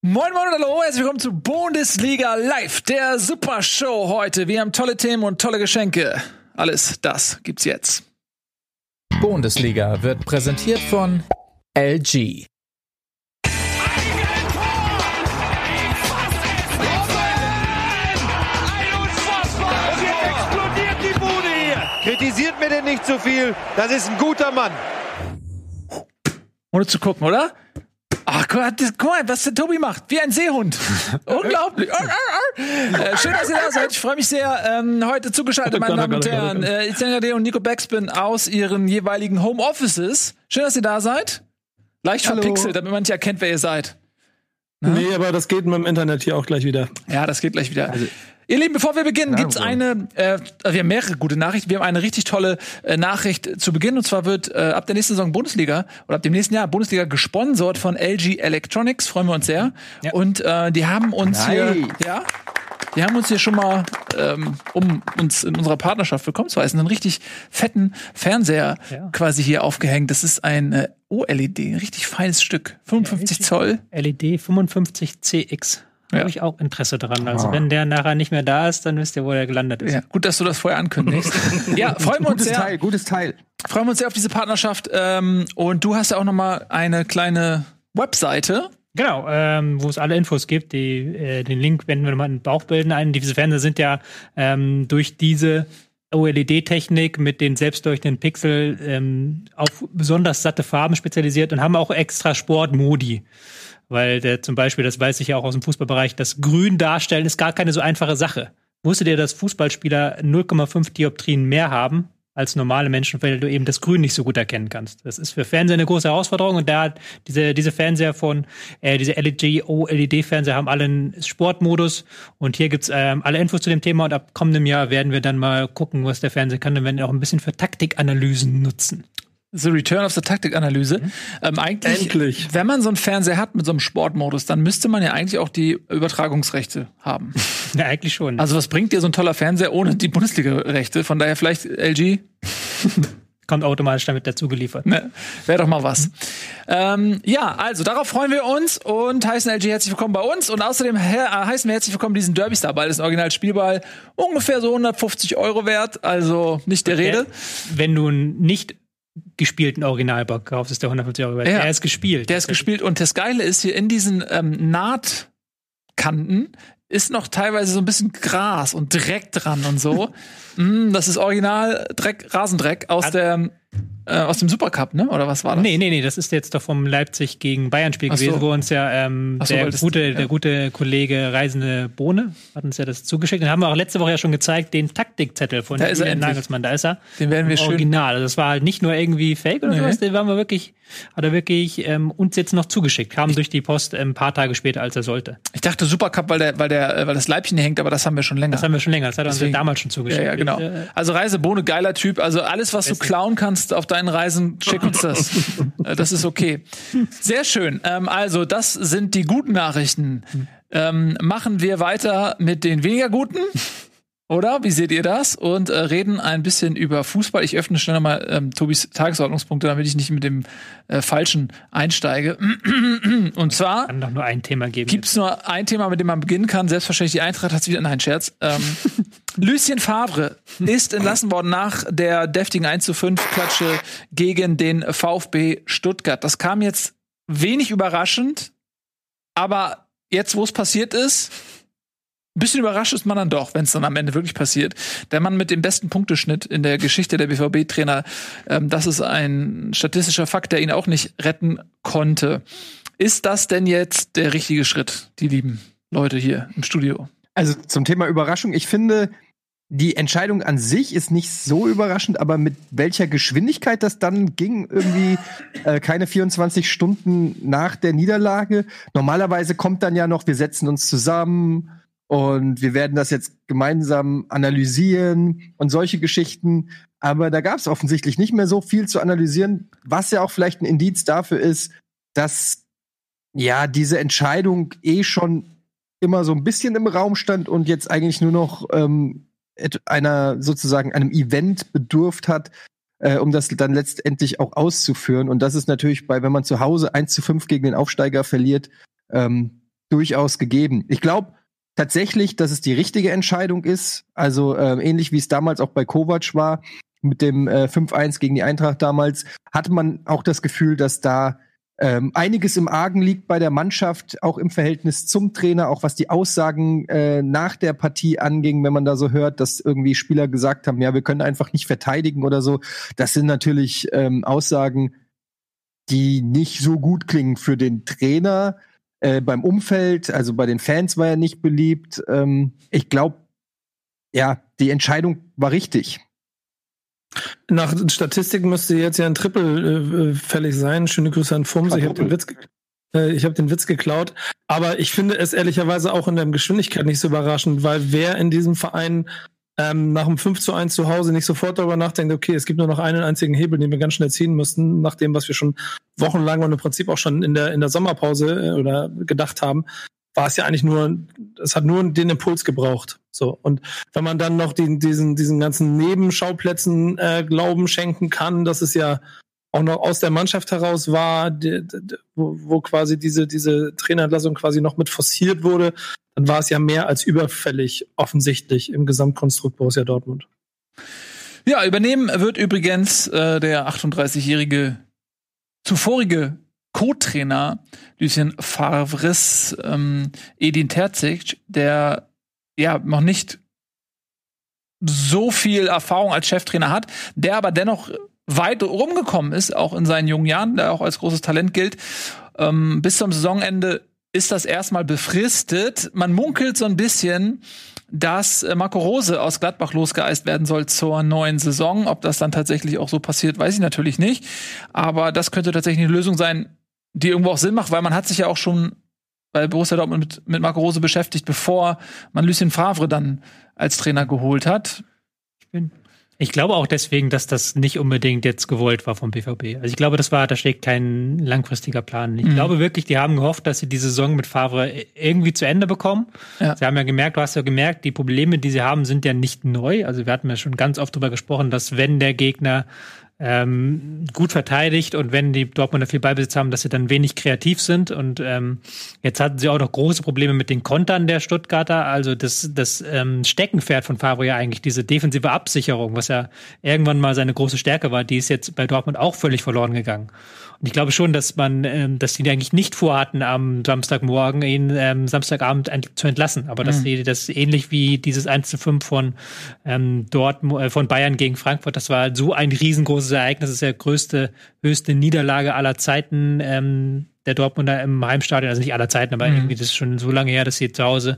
Moin Moin und hallo, herzlich willkommen zu Bundesliga Live, der Supershow heute. Wir haben tolle Themen und tolle Geschenke. Alles das gibt's jetzt. Bundesliga wird präsentiert von LG. Kritisiert mir denn nicht zu viel, das ist ein guter Mann. Ohne zu gucken, oder? Ach, guck mal, was der Tobi macht. Wie ein Seehund. Unglaublich. Schön, dass ihr da seid. Ich freue mich sehr. Heute zugeschaltet, meine Damen und Herren. Etienne Gade und Nico Backspin aus ihren jeweiligen Homeoffices. Schön, dass ihr da seid. Leicht verpixelt, damit man nicht erkennt, wer ihr seid. Na? Nee, aber das geht mit dem Internet hier auch gleich wieder. Ja, das geht gleich wieder. Also, ihr Lieben, bevor wir beginnen, gibt's wir haben mehrere gute Nachrichten. Wir haben eine richtig tolle Nachricht zu Beginn. Und zwar wird ab der nächsten Saison Bundesliga oder ab dem nächsten Jahr Bundesliga gesponsert von LG Electronics. Freuen wir uns sehr. Ja. Und die haben uns hier schon mal, um uns in unserer Partnerschaft willkommen zu heißen, einen richtig fetten Fernseher quasi hier aufgehängt. Das ist ein OLED, ein richtig feines Stück. 55 Zoll. LED 55CX. Da habe ich auch Interesse dran. Also wenn der nachher nicht mehr da ist, dann wisst ihr, wo der gelandet ist. Ja, gut, dass du das vorher ankündigst. Ja, freuen wir uns sehr. Gutes Teil. Freuen wir uns sehr auf diese Partnerschaft. Und du hast ja auch noch mal eine kleine Webseite. Genau, wo es alle Infos gibt. Den Link wenden wir nochmal in Bauchbilden ein. Diese Fernseher sind ja durch diese OLED-Technik mit den selbstleuchtenden Pixel auf besonders satte Farben spezialisiert und haben auch extra Sportmodi. Weil der zum Beispiel, das weiß ich ja auch aus dem Fußballbereich, das Grün darstellen ist gar keine so einfache Sache. Wusstet ihr, dass Fußballspieler 0,5 Dioptrien mehr haben als normale Menschen, weil du eben das Grün nicht so gut erkennen kannst? Das ist für Fernseher eine große Herausforderung und da diese Fernseher diese LG OLED-Fernseher haben alle einen Sportmodus und hier gibt's alle Infos zu dem Thema und ab kommendem Jahr werden wir dann mal gucken, was der Fernseher kann und werden ihn auch ein bisschen für Taktikanalysen nutzen. The Return of the Taktikanalyse. Eigentlich, wenn man so einen Fernseher hat mit so einem Sportmodus, dann müsste man ja eigentlich auch die Übertragungsrechte haben. Ja, eigentlich schon. Also was bringt dir so ein toller Fernseher ohne die Bundesliga-Rechte? Von daher vielleicht LG? Kommt automatisch damit dazu geliefert. Ne, wäre doch mal was. Ja, also darauf freuen wir uns und heißen LG herzlich willkommen bei uns. Und außerdem heißen wir herzlich willkommen diesen Derby-Star-Ball. Das ist ein Original-Spielball. Ungefähr so 150 € wert, also nicht der Rede. Wenn du nicht gespielten Originalball kaufst, ist der 150 € wert. Ja, der ist gespielt. Der ist gespielt und das Geile ist, hier in diesen Nahtkanten ist noch teilweise so ein bisschen Gras und Dreck dran und so. Das ist Original Rasendreck aus dem Supercup, ne? Oder was war das? Nee, das ist jetzt doch vom Leipzig gegen Bayern-Spiel gewesen, wo uns ja der gute Kollege Reisende Bohne hat uns ja das zugeschickt. Den haben wir auch letzte Woche ja schon gezeigt, den Taktikzettel von Julian Nagelsmann. Da ist er. Den werden wir schön. Original. Also das war halt nicht nur irgendwie Fake oder sowas, den hat er wirklich uns jetzt noch zugeschickt. Kam durch die Post ein paar Tage später, als er sollte. Ich dachte Supercup, weil das Leibchen hängt, aber das haben wir schon länger. Das hat er uns damals schon zugeschickt. Ja, genau. Also Reisebohne, geiler Typ. Also alles, was du klauen kannst auf deinen Reisen, schick uns das. Das ist okay. Sehr schön. Also, das sind die guten Nachrichten. Machen wir weiter mit den weniger guten. Oder? Wie seht ihr das? Und reden ein bisschen über Fußball. Ich öffne schnell mal Tobis Tagesordnungspunkte, damit ich nicht mit dem Falschen einsteige. Und zwar kann doch nur ein Thema geben. Gibt's nur ein Thema, mit dem man beginnen kann. Selbstverständlich die Eintracht hat's wieder. Nein, Scherz. Lucien Favre ist entlassen worden nach der deftigen 1:5-Klatsche gegen den VfB Stuttgart. Das kam jetzt wenig überraschend, aber jetzt, wo es passiert ist, ein bisschen überrascht ist man dann doch, wenn es dann am Ende wirklich passiert. Der Mann mit dem besten Punkteschnitt in der Geschichte der BVB-Trainer, das ist ein statistischer Fakt, der ihn auch nicht retten konnte. Ist das denn jetzt der richtige Schritt, die lieben Leute hier im Studio? Also zum Thema Überraschung, ich finde, die Entscheidung an sich ist nicht so überraschend, aber mit welcher Geschwindigkeit das dann ging, irgendwie keine 24 Stunden nach der Niederlage. Normalerweise kommt dann ja noch, wir setzen uns zusammen und wir werden das jetzt gemeinsam analysieren und solche Geschichten. Aber da gab es offensichtlich nicht mehr so viel zu analysieren, was ja auch vielleicht ein Indiz dafür ist, dass ja diese Entscheidung schon immer so ein bisschen im Raum stand und jetzt eigentlich nur noch einem Event bedurft hat, um das dann letztendlich auch auszuführen. Und das ist natürlich wenn man zu Hause 1:5 gegen den Aufsteiger verliert, durchaus gegeben. Ich glaube tatsächlich, dass es die richtige Entscheidung ist. Also ähnlich wie es damals auch bei Kovac war, mit dem 5-1 gegen die Eintracht damals, hatte man auch das Gefühl, dass da einiges im Argen liegt bei der Mannschaft, auch im Verhältnis zum Trainer, auch was die Aussagen nach der Partie anging, wenn man da so hört, dass irgendwie Spieler gesagt haben, ja, wir können einfach nicht verteidigen oder so. Das sind natürlich Aussagen, die nicht so gut klingen für den Trainer. Beim Umfeld, also bei den Fans war er nicht beliebt. Ich glaube, ja, die Entscheidung war richtig. Nach Statistik müsste jetzt ja ein Triple fällig sein. Schöne Grüße an Fums. Ich habe den Witz geklaut. Aber ich finde es ehrlicherweise auch in der Geschwindigkeit nicht so überraschend, weil wer in diesem Verein nach dem 5-1 zu Hause nicht sofort darüber nachdenkt, okay, es gibt nur noch einen einzigen Hebel, den wir ganz schnell ziehen müssten, nach dem, was wir schon wochenlang und im Prinzip auch schon in der Sommerpause oder gedacht haben, war es ja eigentlich es hat nur den Impuls gebraucht. So. Und wenn man dann noch diesen ganzen Nebenschauplätzen Glauben schenken kann, dass es ja auch noch aus der Mannschaft heraus war, wo quasi diese Trainerentlassung quasi noch mit forciert wurde, dann war es ja mehr als überfällig offensichtlich im Gesamtkonstrukt Borussia Dortmund. Ja, übernehmen wird übrigens der 38-jährige zuvorige Co-Trainer Lucien Favres Edin Terzic, der ja noch nicht so viel Erfahrung als Cheftrainer hat, der aber dennoch weit rumgekommen ist, auch in seinen jungen Jahren, der auch als großes Talent gilt. Bis zum Saisonende ist das erstmal befristet. Man munkelt so ein bisschen, dass Marco Rose aus Gladbach losgeeist werden soll zur neuen Saison. Ob das dann tatsächlich auch so passiert, weiß ich natürlich nicht. Aber das könnte tatsächlich eine Lösung sein, die irgendwo auch Sinn macht, weil man hat sich ja auch schon bei Borussia Dortmund mit Marco Rose beschäftigt, bevor man Lucien Favre dann als Trainer geholt hat. Ich glaube auch deswegen, dass das nicht unbedingt jetzt gewollt war vom BVB. Also ich glaube, da steckt kein langfristiger Plan. Ich glaube wirklich, die haben gehofft, dass sie die Saison mit Favre irgendwie zu Ende bekommen. Ja. Sie haben ja gemerkt, die Probleme, die sie haben, sind ja nicht neu. Also wir hatten ja schon ganz oft drüber gesprochen, dass wenn der Gegner gut verteidigt und wenn die Dortmunder viel Ballbesitz haben, dass sie dann wenig kreativ sind. Und jetzt hatten sie auch noch große Probleme mit den Kontern der Stuttgarter. Also das Steckenpferd von Favre ja eigentlich, diese defensive Absicherung, was ja irgendwann mal seine große Stärke war, die ist jetzt bei Dortmund auch völlig verloren gegangen. Und ich glaube schon, dass die eigentlich nicht vorhatten, am Samstagmorgen ihn Samstagabend zu entlassen. Aber dass sie das ähnlich wie dieses 1:5 von von Bayern gegen Frankfurt, das war so ein riesengroßes Ereignis. Das ist ja höchste Niederlage aller Zeiten der Dortmunder im Heimstadion. Also nicht aller Zeiten, aber irgendwie das ist schon so lange her, dass sie zu Hause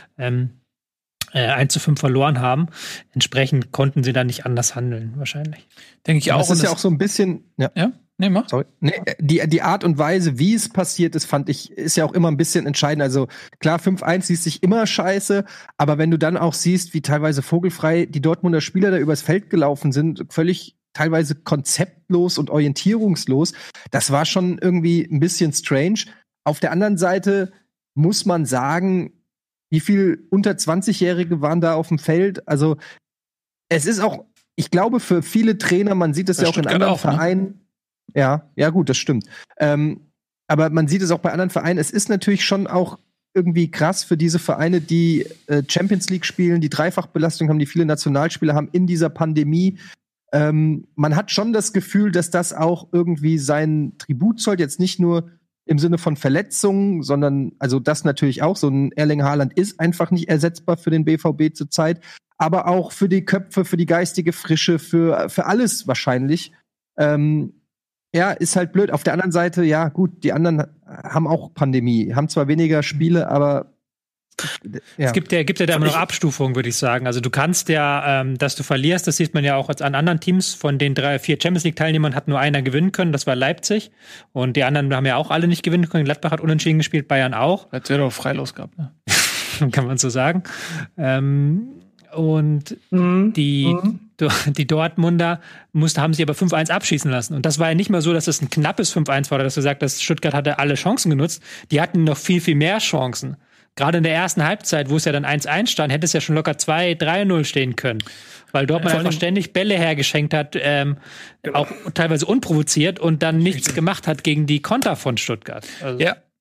1:5 verloren haben. Entsprechend konnten sie dann nicht anders handeln, wahrscheinlich. Denke ich auch. Das ist ja auch so ein bisschen, ja? Nee, mach. Sorry. Nee, die Art und Weise, wie es passiert ist, fand ich, ist ja auch immer ein bisschen entscheidend. Also klar, 5-1 liest sich immer scheiße, aber wenn du dann auch siehst, wie teilweise vogelfrei die Dortmunder Spieler da übers Feld gelaufen sind, völlig teilweise konzeptlos und orientierungslos, das war schon irgendwie ein bisschen strange. Auf der anderen Seite muss man sagen, wie viel unter 20-Jährige waren da auf dem Feld? Also es ist auch, ich glaube, für viele Trainer, man sieht es ja auch in anderen Vereinen, ne? Ja, gut, das stimmt. Aber man sieht es auch bei anderen Vereinen. Es ist natürlich schon auch irgendwie krass für diese Vereine, die Champions League spielen, die Dreifachbelastung haben, die viele Nationalspieler haben in dieser Pandemie. Man hat schon das Gefühl, dass das auch irgendwie sein Tribut zollt. Jetzt nicht nur im Sinne von Verletzungen, sondern, also das natürlich auch. So ein Erling Haaland ist einfach nicht ersetzbar für den BVB zurzeit. Aber auch für die Köpfe, für die geistige Frische, für alles wahrscheinlich. Ja, ist halt blöd. Auf der anderen Seite, ja, gut, die anderen haben auch Pandemie, haben zwar weniger Spiele, aber ja. Es gibt ja da immer noch Abstufungen, würde ich sagen. Also du kannst ja, dass du verlierst, das sieht man ja auch an anderen Teams. Von den 3-4 Champions League-Teilnehmern hat nur einer gewinnen können, das war Leipzig. Und die anderen haben ja auch alle nicht gewinnen können. Gladbach hat unentschieden gespielt, Bayern auch. Hat ja doch freilos gehabt, ne? Kann man so sagen. Und die Dortmunder haben sich aber 5-1 abschießen lassen. Und das war ja nicht mal so, dass es ein knappes 5-1 war, oder dass du sagst, dass Stuttgart hatte alle Chancen genutzt. Die hatten noch viel, viel mehr Chancen. Gerade in der ersten Halbzeit, wo es ja dann 1-1 stand, hätte es ja schon locker 2-3-0 stehen können. Weil Dortmund einfach ständig Bälle hergeschenkt hat, auch teilweise unprovoziert und dann nichts gemacht hat gegen die Konter von Stuttgart. Also. Ja.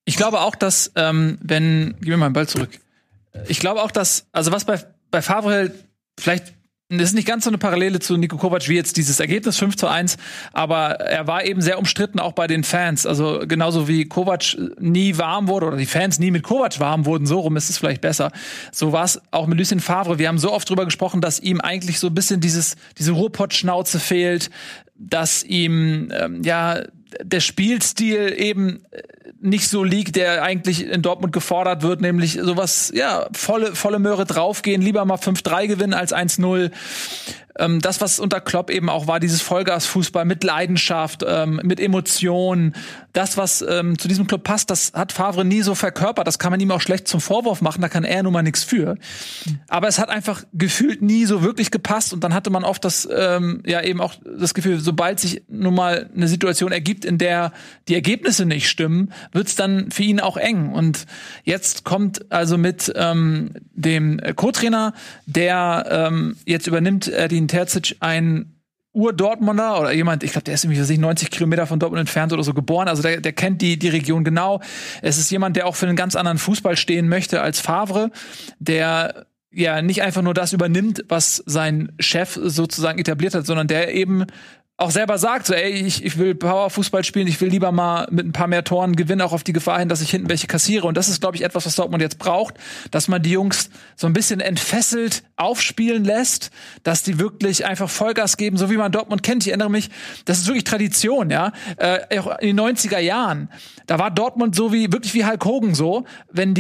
Ich glaube auch, dass, gib mir mal den Ball zurück. Ich glaube auch, dass, also was bei Favre vielleicht, das ist nicht ganz so eine Parallele zu Niko Kovac wie jetzt dieses Ergebnis 5:1, aber er war eben sehr umstritten, auch bei den Fans. Also genauso wie Kovac nie warm wurde oder die Fans nie mit Kovac warm wurden, so rum ist es vielleicht besser. So war es auch mit Lucien Favre. Wir haben so oft drüber gesprochen, dass ihm eigentlich so ein bisschen diese Ruhrpott-Schnauze fehlt, dass ihm, der Spielstil eben nicht so liegt, der eigentlich in Dortmund gefordert wird, nämlich sowas, volle Möhre draufgehen, lieber mal 5:3 gewinnen als 1:0. Das, was unter Klopp eben auch war, dieses Vollgas-Fußball mit Leidenschaft, mit Emotionen, das, was zu diesem Club passt, das hat Favre nie so verkörpert. Das kann man ihm auch schlecht zum Vorwurf machen, da kann er nun mal nichts für. Aber es hat einfach gefühlt nie so wirklich gepasst und dann hatte man oft das, eben auch das Gefühl, sobald sich nun mal eine Situation ergibt, in der die Ergebnisse nicht stimmen, wird's dann für ihn auch eng. Und jetzt kommt also mit dem Co-Trainer, der jetzt übernimmt, Edin Terzic, ein Ur-Dortmunder oder jemand, ich glaube, der ist irgendwie 90 Kilometer von Dortmund entfernt oder so geboren, also der kennt die Region genau. Es ist jemand, der auch für einen ganz anderen Fußball stehen möchte als Favre, der ja nicht einfach nur das übernimmt, was sein Chef sozusagen etabliert hat, sondern der eben auch selber sagt, so, ey, ich will Powerfußball spielen, ich will lieber mal mit ein paar mehr Toren gewinnen, auch auf die Gefahr hin, dass ich hinten welche kassiere. Und das ist, glaube ich, etwas, was Dortmund jetzt braucht, dass man die Jungs so ein bisschen entfesselt aufspielen lässt, dass die wirklich einfach Vollgas geben, so wie man Dortmund kennt. Ich erinnere mich, das ist wirklich Tradition, ja. Auch in den 90er Jahren, da war Dortmund so wirklich wie Hulk Hogan so, wenn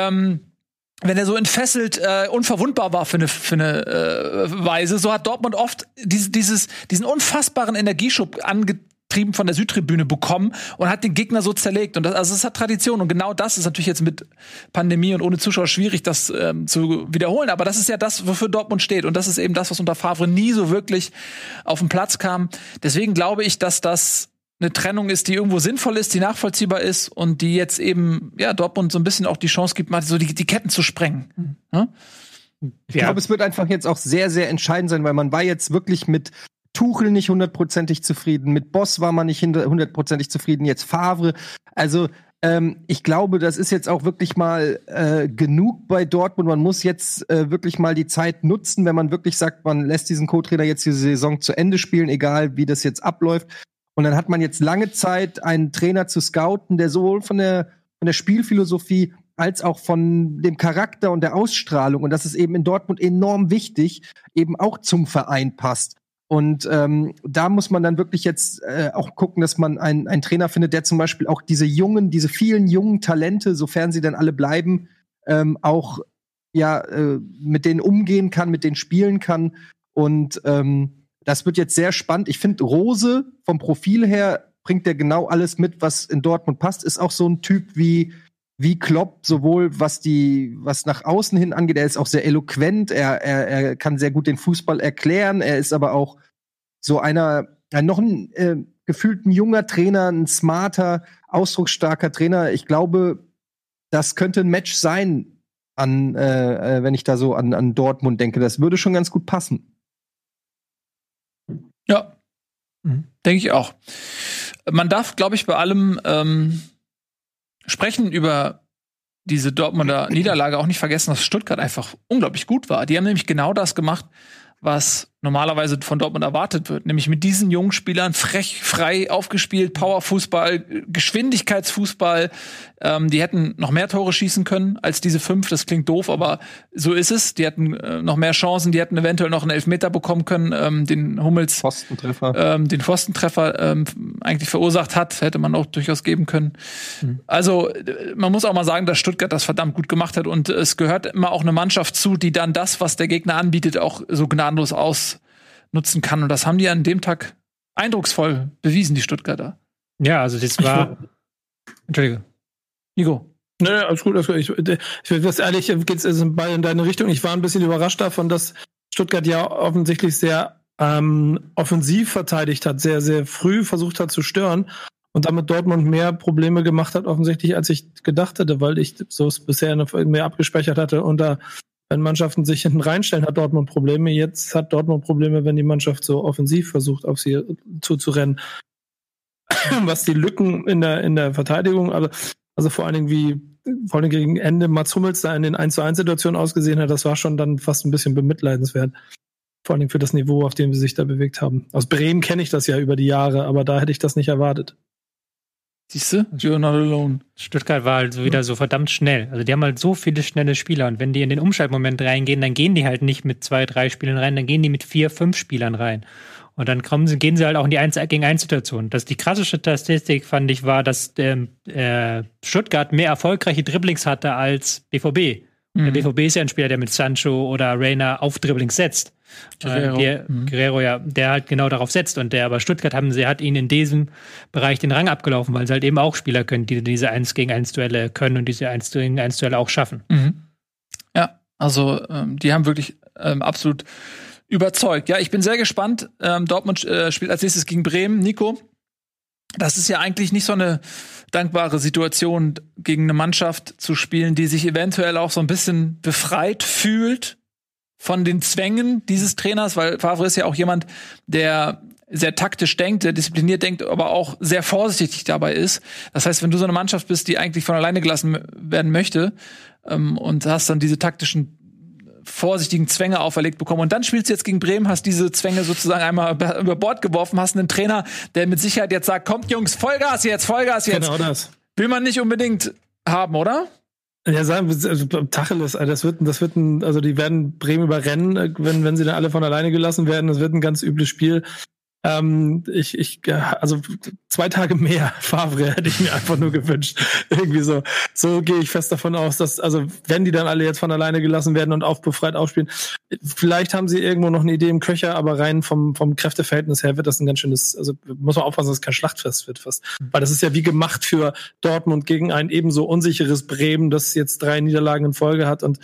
er so entfesselt unverwundbar war für eine Weise, so hat Dortmund oft diesen unfassbaren Energieschub angetrieben von der Südtribüne bekommen und hat den Gegner so zerlegt. Und das hat Tradition. Und genau das ist natürlich jetzt mit Pandemie und ohne Zuschauer schwierig, das zu wiederholen. Aber das ist ja das, wofür Dortmund steht. Und das ist eben das, was unter Favre nie so wirklich auf den Platz kam. Deswegen glaube ich, dass das eine Trennung ist, die irgendwo sinnvoll ist, die nachvollziehbar ist und die jetzt eben Dortmund so ein bisschen auch die Chance gibt, mal so die Ketten zu sprengen. Ja? Ich glaube, es wird einfach jetzt auch sehr, sehr entscheidend sein, weil man war jetzt wirklich mit Tuchel nicht 100%ig zufrieden, mit Boss war man nicht 100%ig zufrieden, jetzt Favre. Also ich glaube, das ist jetzt auch wirklich mal genug bei Dortmund. Man muss jetzt wirklich mal die Zeit nutzen, wenn man wirklich sagt, man lässt diesen Co-Trainer jetzt die Saison zu Ende spielen, egal wie das jetzt abläuft. Und dann hat man jetzt lange Zeit, einen Trainer zu scouten, der sowohl von der Spielphilosophie als auch von dem Charakter und der Ausstrahlung, und das ist eben in Dortmund enorm wichtig, eben auch zum Verein passt. Und da muss man dann wirklich jetzt auch gucken, dass man einen Trainer findet, der zum Beispiel auch diese vielen jungen Talente, sofern sie dann alle bleiben, auch mit denen umgehen kann, mit denen spielen kann. Und das wird jetzt sehr spannend. Ich finde, Rose vom Profil her bringt der genau alles mit, was in Dortmund passt. Ist auch so ein Typ wie Klopp, sowohl was nach außen hin angeht. Er ist auch sehr eloquent. Er kann sehr gut den Fußball erklären. Er ist aber auch so gefühlt ein junger Trainer, ein smarter, ausdrucksstarker Trainer. Ich glaube, das könnte ein Match sein, wenn ich da so an Dortmund denke. Das würde schon ganz gut passen. Ja, denke ich auch. Man darf, glaube ich, bei allem sprechen über diese Dortmunder Niederlage auch nicht vergessen, dass Stuttgart einfach unglaublich gut war. Die haben nämlich genau das gemacht, was normalerweise von Dortmund erwartet wird. Nämlich mit diesen jungen Spielern frei aufgespielt, Powerfußball, Geschwindigkeitsfußball. Die hätten noch mehr Tore schießen können als diese 5. Das klingt doof, aber so ist es. Die hatten noch mehr Chancen. Die hätten eventuell noch einen Elfmeter bekommen können, den Hummels den Pfostentreffer eigentlich verursacht hat. Hätte man auch durchaus geben können. Also man muss auch mal sagen, dass Stuttgart das verdammt gut gemacht hat. Und es gehört immer auch eine Mannschaft zu, die dann das, was der Gegner anbietet, auch so gnadenlos ausnutzen kann. Und das haben die an dem Tag eindrucksvoll bewiesen, die Stuttgarter. Ja, also das war. Entschuldige. Nico. Nee, alles gut. Ich will das ehrlich, geht's also Ball in deine Richtung. Ich war ein bisschen überrascht davon, dass Stuttgart ja offensichtlich sehr offensiv verteidigt hat, sehr, sehr früh versucht hat zu stören und damit Dortmund mehr Probleme gemacht hat, offensichtlich, als ich gedacht hätte, weil ich so es bisher noch mehr abgespeichert hatte. Und da, wenn Mannschaften sich hinten reinstellen, hat Dortmund Probleme. Jetzt hat Dortmund Probleme, wenn die Mannschaft so offensiv versucht, auf sie zuzurennen. Was die Lücken in der Verteidigung, aber Also vor allen Dingen gegen Ende Mats Hummels da in den 1-zu-1-Situationen ausgesehen hat, das war schon dann fast ein bisschen bemitleidenswert. Vor allen Dingen für das Niveau, auf dem sie sich da bewegt haben. Aus Bremen kenne ich das ja über die Jahre, aber da hätte ich das nicht erwartet. Siehst du? You're not alone. Stuttgart war halt so wieder so verdammt schnell. Also die haben halt so viele schnelle Spieler und wenn die in den Umschaltmoment reingehen, dann gehen die halt nicht mit 2, 3 Spielern rein, dann gehen die mit 4, 5 Spielern rein. Und dann gehen sie halt auch in die 1-gegen-1-Situation. Die krasse Statistik, fand ich, war, dass Stuttgart mehr erfolgreiche Dribblings hatte als BVB. Der BVB ist ja ein Spieler, der mit Sancho oder Reina auf Dribblings setzt. Guerrero, ja, der halt genau darauf setzt. Und aber Stuttgart hat ihn in diesem Bereich den Rang abgelaufen, weil sie halt eben auch Spieler können, die diese 1-gegen-1-Duelle können und diese 1-gegen-1-Duelle auch schaffen. Ja, also die haben wirklich absolut überzeugt. Ja, ich bin sehr gespannt. Dortmund spielt als nächstes gegen Bremen. Nico, das ist ja eigentlich nicht so eine dankbare Situation, gegen eine Mannschaft zu spielen, die sich eventuell auch so ein bisschen befreit fühlt von den Zwängen dieses Trainers, weil Favre ist ja auch jemand, der sehr taktisch denkt, sehr diszipliniert denkt, aber auch sehr vorsichtig dabei ist. Das heißt, wenn du so eine Mannschaft bist, die eigentlich von alleine gelassen werden möchte und hast dann diese taktischen vorsichtigen Zwänge auferlegt bekommen. Und dann spielst du jetzt gegen Bremen, hast diese Zwänge sozusagen einmal über Bord geworfen, hast einen Trainer, der mit Sicherheit jetzt sagt, kommt Jungs, Vollgas jetzt. Genau das. Will man nicht unbedingt haben, oder? Ja, sagen wir, also Tacheles, also die werden Bremen überrennen, wenn sie dann alle von alleine gelassen werden. Das wird ein ganz übles Spiel. Also 2 Tage mehr Favre hätte ich mir einfach nur gewünscht. Irgendwie so gehe ich fest davon aus, dass, also wenn die dann alle jetzt von alleine gelassen werden und befreit aufspielen, vielleicht haben sie irgendwo noch eine Idee im Köcher, aber rein vom Kräfteverhältnis her wird das ein ganz schönes, also muss man aufpassen, dass es kein Schlachtfest wird fast. Weil das ist ja wie gemacht für Dortmund gegen ein ebenso unsicheres Bremen, das jetzt 3 Niederlagen in Folge hat und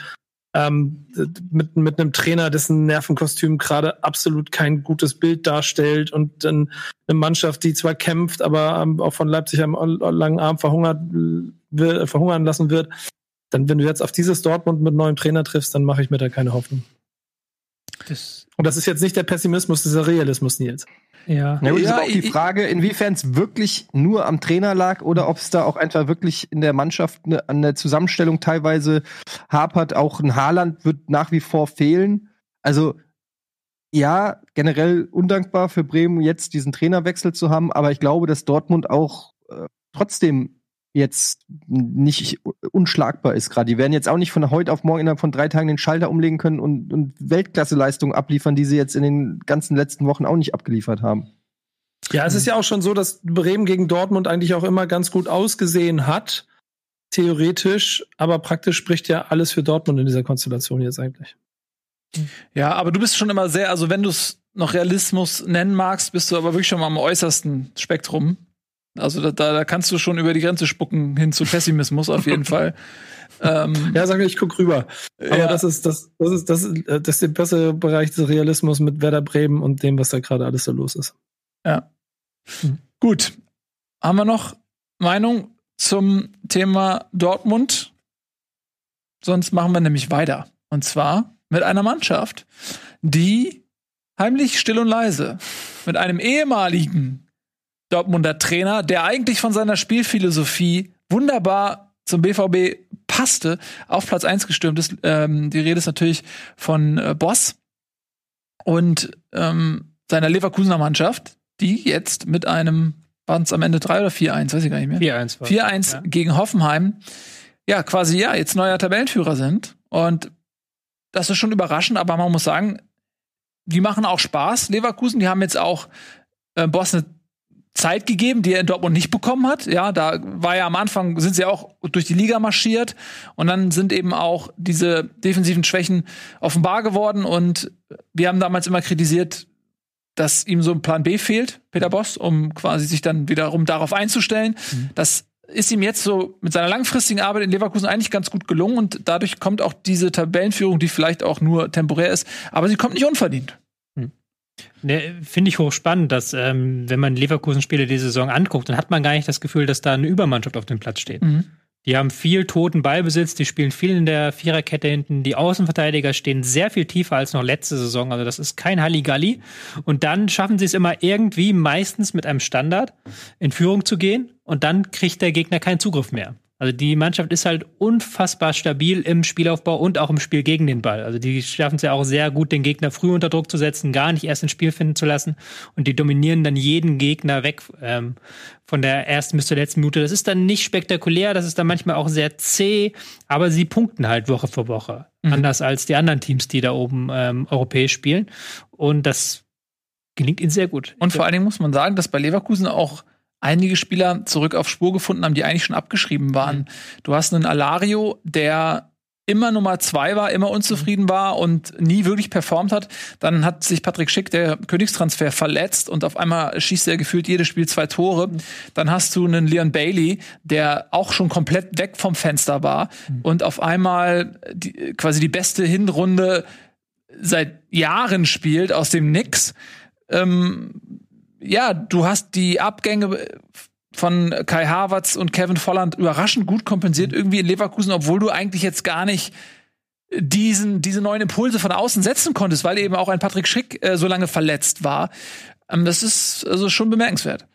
mit einem Trainer, dessen Nervenkostüm gerade absolut kein gutes Bild darstellt und dann eine Mannschaft, die zwar kämpft, aber auch von Leipzig am langen Arm verhungern lassen wird. Dann, wenn du jetzt auf dieses Dortmund mit neuem Trainer triffst, dann mache ich mir da keine Hoffnung. Und das ist jetzt nicht der Pessimismus, das ist der Realismus, Nils. Ja. Na gut, ist aber auch die Frage, inwiefern es wirklich nur am Trainer lag oder ob es da auch einfach wirklich in der Mannschaft an der Zusammenstellung teilweise hapert. Auch ein Haaland wird nach wie vor fehlen. Also ja, generell undankbar für Bremen, jetzt diesen Trainerwechsel zu haben. Aber ich glaube, dass Dortmund auch trotzdem jetzt nicht unschlagbar ist gerade. Die werden jetzt auch nicht von heute auf morgen innerhalb von 3 Tagen den Schalter umlegen können und Weltklasse-Leistungen abliefern, die sie jetzt in den ganzen letzten Wochen auch nicht abgeliefert haben. Ja, es ist ja auch schon so, dass Bremen gegen Dortmund eigentlich auch immer ganz gut ausgesehen hat, theoretisch, aber praktisch spricht ja alles für Dortmund in dieser Konstellation jetzt eigentlich. Ja, aber du bist schon immer sehr, also wenn du es noch Realismus nennen magst, bist du aber wirklich schon mal am äußersten Spektrum. Also da kannst du schon über die Grenze spucken hin zu Pessimismus auf jeden Fall. Ja, sag ich guck rüber. Aber ja. Das ist der bessere Bereich des Realismus mit Werder Bremen und dem, was da gerade alles so los ist. Ja. Gut. Haben wir noch Meinung zum Thema Dortmund? Sonst machen wir nämlich weiter. Und zwar mit einer Mannschaft, die heimlich still und leise mit einem ehemaligen Dortmunder Trainer, der eigentlich von seiner Spielphilosophie wunderbar zum BVB passte, auf Platz 1 gestürmt ist. Die Rede ist natürlich von Boss und seiner Leverkusener Mannschaft, die jetzt mit einem, waren es am Ende 3 oder 4-1, weiß ich gar nicht mehr. 4-1 gegen Hoffenheim, ja, quasi, ja, jetzt neuer Tabellenführer sind. Und das ist schon überraschend, aber man muss sagen, die machen auch Spaß. Leverkusen, die haben jetzt auch Boss eine Zeit gegeben, die er in Dortmund nicht bekommen hat. Ja, da war ja am Anfang, sind sie auch durch die Liga marschiert und dann sind eben auch diese defensiven Schwächen offenbar geworden und wir haben damals immer kritisiert, dass ihm so ein Plan B fehlt, Peter Bosz, um quasi sich dann wiederum darauf einzustellen. Das ist ihm jetzt so mit seiner langfristigen Arbeit in Leverkusen eigentlich ganz gut gelungen und dadurch kommt auch diese Tabellenführung, die vielleicht auch nur temporär ist, aber sie kommt nicht unverdient. Ne, finde ich hochspannend, dass wenn man Leverkusen-Spiele diese Saison anguckt, dann hat man gar nicht das Gefühl, dass da eine Übermannschaft auf dem Platz steht. Die haben viel toten Ballbesitz, die spielen viel in der Viererkette hinten, die Außenverteidiger stehen sehr viel tiefer als noch letzte Saison, also das ist kein Halligalli. Und dann schaffen sie es immer irgendwie, meistens mit einem Standard, in Führung zu gehen und dann kriegt der Gegner keinen Zugriff mehr. Also die Mannschaft ist halt unfassbar stabil im Spielaufbau und auch im Spiel gegen den Ball. Also die schaffen es ja auch sehr gut, den Gegner früh unter Druck zu setzen, gar nicht erst ins Spiel finden zu lassen. Und die dominieren dann jeden Gegner weg von der ersten bis zur letzten Minute. Das ist dann nicht spektakulär, das ist dann manchmal auch sehr zäh, aber sie punkten halt Woche für Woche. Anders als die anderen Teams, die da oben europäisch spielen. Und das gelingt ihnen sehr gut. Und vor allen Dingen muss man sagen, dass bei Leverkusen auch einige Spieler zurück auf Spur gefunden haben, die eigentlich schon abgeschrieben waren. Du hast einen Alario, der immer Nummer 2 war, immer unzufrieden war und nie wirklich performt hat. Dann hat sich Patrick Schick, der Königstransfer, verletzt und auf einmal schießt er gefühlt jedes Spiel 2 Tore. Dann hast du einen Leon Bailey, der auch schon komplett weg vom Fenster war und auf einmal quasi die beste Hinrunde seit Jahren spielt aus dem Nix. Ja, du hast die Abgänge von Kai Havertz und Kevin Volland überraschend gut kompensiert irgendwie in Leverkusen, obwohl du eigentlich jetzt gar nicht diese neuen Impulse von außen setzen konntest, weil eben auch ein Patrick Schick so lange verletzt war. Das ist also schon bemerkenswert.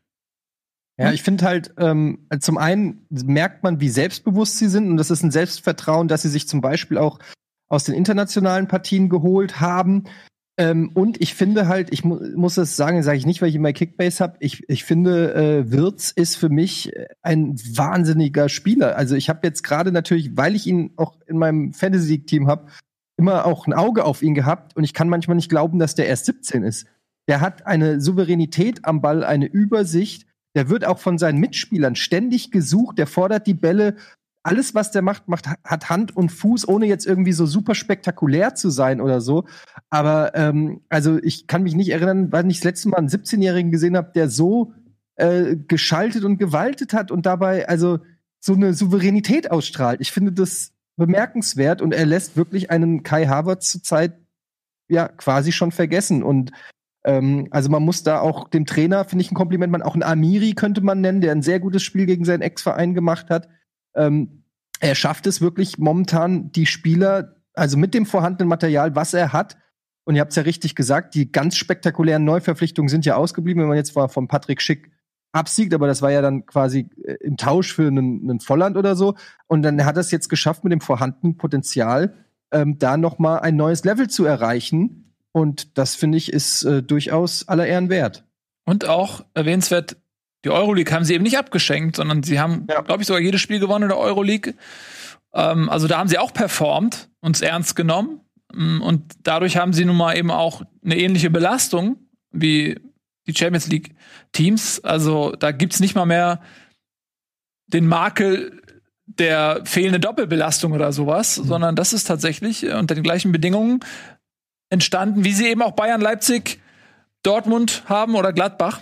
Ja, ich finde halt, zum einen merkt man, wie selbstbewusst sie sind und das ist ein Selbstvertrauen, dass sie sich zum Beispiel auch aus den internationalen Partien geholt haben. Und ich finde halt, ich muss es sagen, sage ich nicht, weil ich immer Kickbase habe, ich finde, Wirtz ist für mich ein wahnsinniger Spieler. Also ich habe jetzt gerade natürlich, weil ich ihn auch in meinem Fantasy-Team habe, immer auch ein Auge auf ihn gehabt und ich kann manchmal nicht glauben, dass der erst 17 ist. Der hat eine Souveränität am Ball, eine Übersicht, der wird auch von seinen Mitspielern ständig gesucht, der fordert die Bälle. Alles, was der macht, hat Hand und Fuß, ohne jetzt irgendwie so super spektakulär zu sein oder so. Aber also ich kann mich nicht erinnern, weil ich das letzte Mal einen 17-Jährigen gesehen habe, der so geschaltet und gewaltet hat und dabei also so eine Souveränität ausstrahlt. Ich finde das bemerkenswert und er lässt wirklich einen Kai Havertz zurzeit ja quasi schon vergessen. Und also man muss da auch dem Trainer, finde ich, ein Kompliment machen. Auch einen Amiri könnte man nennen, der ein sehr gutes Spiel gegen seinen Ex-Verein gemacht hat. Er schafft es wirklich momentan, die Spieler, also mit dem vorhandenen Material, was er hat, und ihr habt es ja richtig gesagt, die ganz spektakulären Neuverpflichtungen sind ja ausgeblieben, wenn man jetzt mal von Patrick Schick absiegt, aber das war ja dann quasi im Tausch für einen Volland oder so. Und dann hat er es jetzt geschafft, mit dem vorhandenen Potenzial da noch mal ein neues Level zu erreichen. Und das, finde ich, ist durchaus aller Ehren wert. Und auch erwähnenswert, die Euroleague haben sie eben nicht abgeschenkt, sondern sie haben, glaube ich, sogar jedes Spiel gewonnen in der Euroleague. Also da haben sie auch performt, uns ernst genommen. Und dadurch haben sie nun mal eben auch eine ähnliche Belastung wie die Champions League-Teams. Also da gibt's nicht mal mehr den Makel der fehlende Doppelbelastung oder sowas, sondern das ist tatsächlich unter den gleichen Bedingungen entstanden, wie sie eben auch Bayern, Leipzig, Dortmund haben oder Gladbach.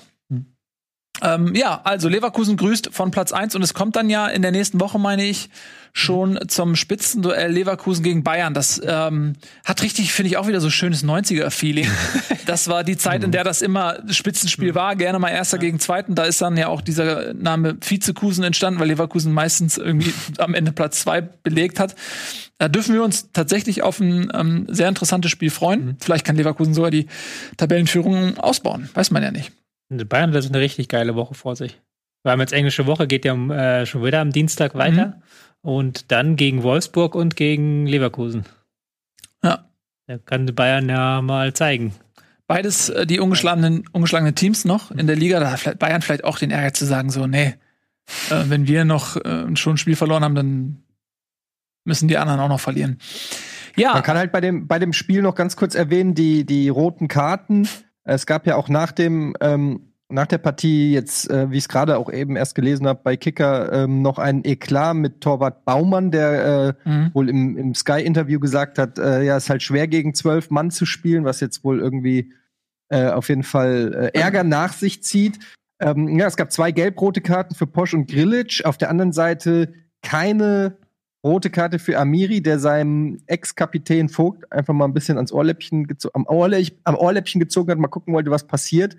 Ja, also Leverkusen grüßt von Platz 1 und es kommt dann ja in der nächsten Woche, meine ich, schon zum Spitzenduell Leverkusen gegen Bayern. Das hat richtig, finde ich, auch wieder so schönes 90er-Feeling. Das war die Zeit, in der das immer Spitzenspiel war, gerne mal Erster gegen Zweiten. Da ist dann ja auch dieser Name Vizekusen entstanden, weil Leverkusen meistens irgendwie am Ende Platz 2 belegt hat. Da dürfen wir uns tatsächlich auf ein sehr interessantes Spiel freuen. Vielleicht kann Leverkusen sogar die Tabellenführung ausbauen. Weiß man ja nicht. Bayern hat eine richtig geile Woche vor sich. Wir haben jetzt englische Woche, geht ja schon wieder am Dienstag weiter. Und dann gegen Wolfsburg und gegen Leverkusen. Ja. Da kann Bayern ja mal zeigen. Beides die ungeschlagenen Teams noch in der Liga. Da hat Bayern vielleicht auch den Ärger zu sagen, so, nee, wenn wir noch schon ein Spiel verloren haben, dann müssen die anderen auch noch verlieren. Ja. Man kann halt bei dem Spiel noch ganz kurz erwähnen, die roten Karten. Es gab ja auch nach der Partie jetzt, wie ich es gerade auch eben erst gelesen habe, bei Kicker noch einen Eklat mit Torwart Baumann, der wohl im Sky-Interview gesagt hat, ja, ist halt schwer gegen 12 Mann zu spielen, was jetzt wohl irgendwie auf jeden Fall Ärger nach sich zieht. Ja, es gab 2 gelb-rote Karten für Posch und Grilic. Auf der anderen Seite keine rote Karte für Amiri, der seinem Ex-Kapitän Vogt einfach mal ein bisschen am Ohrläppchen gezogen hat, mal gucken wollte, was passiert.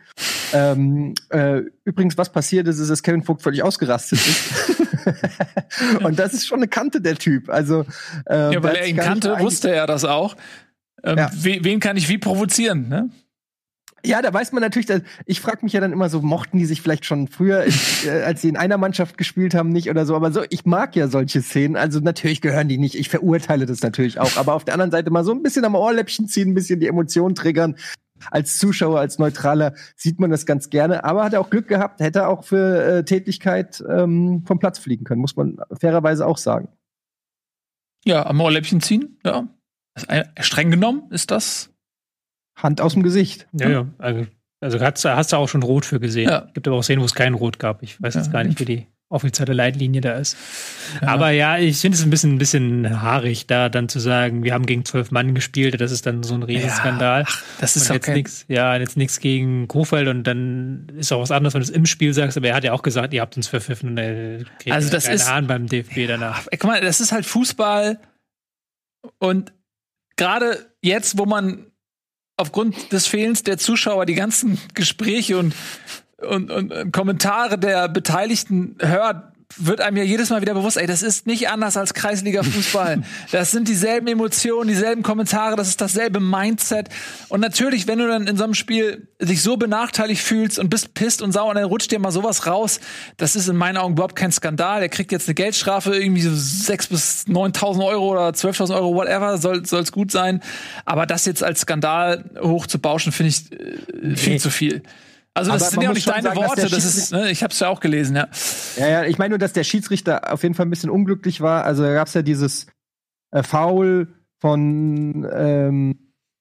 Übrigens, was passiert ist, dass Kevin Vogt völlig ausgerastet ist. Und das ist schon eine Kante, der Typ. Also, ja, weil er ihn kannte, wusste er das auch. Wen kann ich wie provozieren, ne? Ja, da weiß man natürlich, ich frage mich ja dann immer so, mochten die sich vielleicht schon früher, als sie in einer Mannschaft gespielt haben, nicht oder so. Aber so, ich mag ja solche Szenen. Also natürlich gehören die nicht. Ich verurteile das natürlich auch. Aber auf der anderen Seite mal so ein bisschen am Ohrläppchen ziehen, ein bisschen die Emotionen triggern. Als Zuschauer, als Neutraler sieht man das ganz gerne. Aber hat er auch Glück gehabt, hätte auch für Tätlichkeit vom Platz fliegen können, muss man fairerweise auch sagen. Ja, am Ohrläppchen ziehen, ja. Streng genommen ist das Hand aus dem Gesicht. Ja. Also hast du auch schon Rot für gesehen. Ja. Gibt aber auch Szenen, wo es kein Rot gab. Ich weiß jetzt gar nicht, wie die offizielle Leitlinie da ist. Ja. Aber ja, ich finde es ein bisschen haarig, da dann zu sagen, wir haben gegen 12 Mann gespielt, das ist dann so ein Riesenskandal. Ja, das ist und jetzt nichts. Ja, jetzt nichts gegen Kofeld und dann ist auch was anderes, wenn du es im Spiel sagst, aber er hat ja auch gesagt, ihr habt uns verpfiffen und er kriegt also das keine ist Hahn beim DFB danach. Guck mal, das ist halt Fußball und gerade jetzt, wo man aufgrund des Fehlens der Zuschauer die ganzen Gespräche und Kommentare der Beteiligten hört, wird einem ja jedes Mal wieder bewusst, das ist nicht anders als Kreisliga-Fußball. Das sind dieselben Emotionen, dieselben Kommentare, das ist dasselbe Mindset. Und natürlich, wenn du dann in so einem Spiel dich so benachteiligt fühlst und bist pisst und sauer und dann rutscht dir mal sowas raus, das ist in meinen Augen überhaupt kein Skandal. Er kriegt jetzt eine Geldstrafe, irgendwie so 6.000 bis 9.000 Euro oder 12.000 Euro, whatever, soll's gut sein. Aber das jetzt als Skandal hochzubauschen, finde ich viel zu viel. Also das sind ja auch nicht deine Worte, das ist, ne, ich hab's ja auch gelesen, ja. Ja, ich meine nur, dass der Schiedsrichter auf jeden Fall ein bisschen unglücklich war. Also da gab's ja dieses Foul von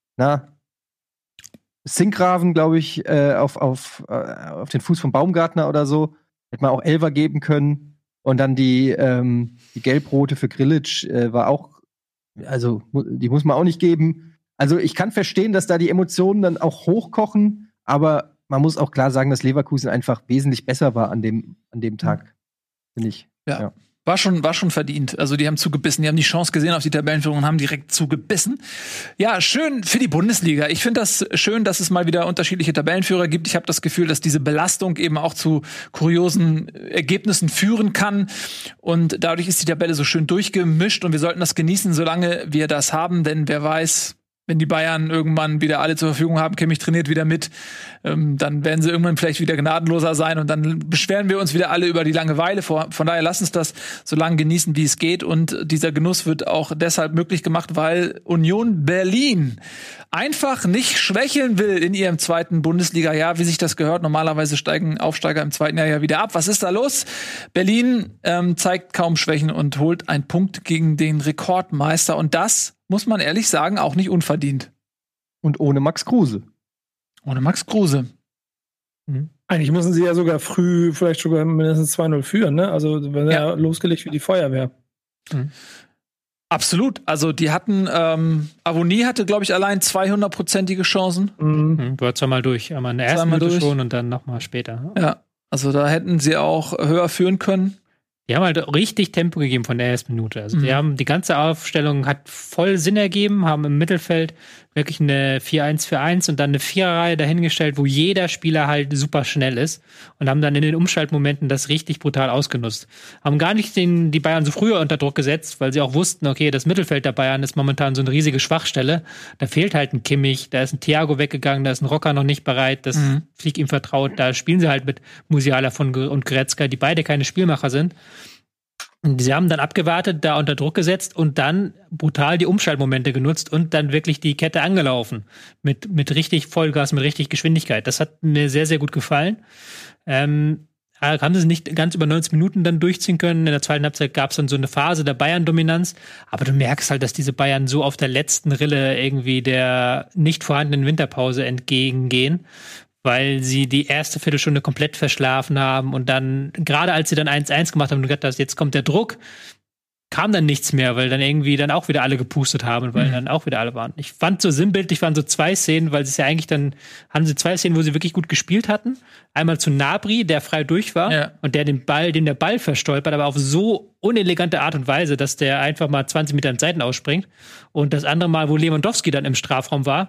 Sinkgraven, glaube ich, auf den Fuß von Baumgartner oder so. Hätte man auch Elfer geben können. Und dann die Gelb-Rote für Grilic war auch, also die muss man auch nicht geben. Also ich kann verstehen, dass da die Emotionen dann auch hochkochen, aber man muss auch klar sagen, dass Leverkusen einfach wesentlich besser war an dem Tag, finde ich. Ja. War schon verdient. Also die haben zugebissen, die haben die Chance gesehen auf die Tabellenführung und haben direkt zugebissen. Ja, schön für die Bundesliga. Ich finde das schön, dass es mal wieder unterschiedliche Tabellenführer gibt. Ich habe das Gefühl, dass diese Belastung eben auch zu kuriosen Ergebnissen führen kann. Und dadurch ist die Tabelle so schön durchgemischt und wir sollten das genießen, solange wir das haben. Denn wer weiß, wenn die Bayern irgendwann wieder alle zur Verfügung haben, Kimmich trainiert wieder mit, dann werden sie irgendwann vielleicht wieder gnadenloser sein und dann beschweren wir uns wieder alle über die Langeweile. Von daher lass uns das so lange genießen, wie es geht. Und dieser Genuss wird auch deshalb möglich gemacht, weil Union Berlin einfach nicht schwächeln will in ihrem zweiten Bundesliga-Jahr, wie sich das gehört. Normalerweise steigen Aufsteiger im zweiten Jahr ja wieder ab. Was ist da los? Berlin zeigt kaum Schwächen und holt einen Punkt gegen den Rekordmeister. Und das muss man ehrlich sagen, auch nicht unverdient. Und ohne Max Kruse. Ohne Max Kruse. Eigentlich müssen sie ja sogar früh, vielleicht sogar mindestens 2-0 führen, ne? Also wenn er losgelegt wie die Feuerwehr. Absolut. Also die hatten, Avonie hatte, glaube ich, allein 200-prozentige Chancen. War zweimal durch. Einmal in der ersten Minute schon und dann nochmal später. Ja, also da hätten sie auch höher führen können. Die haben halt richtig Tempo gegeben von der ersten Minute. Also die haben die ganze Aufstellung hat voll Sinn ergeben, haben im Mittelfeld wirklich eine 4-1-4-1 und dann eine Viererreihe dahingestellt, wo jeder Spieler halt super schnell ist und haben dann in den Umschaltmomenten das richtig brutal ausgenutzt. Haben gar nicht die Bayern so früher unter Druck gesetzt, weil sie auch wussten, okay, das Mittelfeld der Bayern ist momentan so eine riesige Schwachstelle. Da fehlt halt ein Kimmich, da ist ein Thiago weggegangen, da ist ein Rocker noch nicht bereit, das Flick ihm vertraut. Da spielen sie halt mit Musiala und Goretzka, die beide keine Spielmacher sind. Sie haben dann abgewartet, da unter Druck gesetzt und dann brutal die Umschaltmomente genutzt und dann wirklich die Kette angelaufen. Mit richtig Vollgas, mit richtig Geschwindigkeit. Das hat mir sehr, sehr gut gefallen. Haben sie nicht ganz über 90 Minuten dann durchziehen können. In der zweiten Halbzeit gab es dann so eine Phase der Bayern-Dominanz. Aber du merkst halt, dass diese Bayern so auf der letzten Rille irgendwie der nicht vorhandenen Winterpause entgegengehen, weil sie die erste Viertelstunde komplett verschlafen haben und dann, gerade als sie dann 1-1 gemacht haben und gedacht hast, jetzt kommt der Druck, kam dann nichts mehr, weil dann irgendwie dann auch wieder alle gepustet haben und weil dann auch wieder alle waren. Ich fand so sinnbildlich waren so zwei Szenen, weil sie es ja eigentlich dann, hatten sie zwei Szenen, wo sie wirklich gut gespielt hatten. Einmal zu Gnabry, der frei durch war und der den Ball verstolpert, aber auf so unelegante Art und Weise, dass der einfach mal 20 Meter in Seiten ausspringt. Und das andere Mal, wo Lewandowski dann im Strafraum war,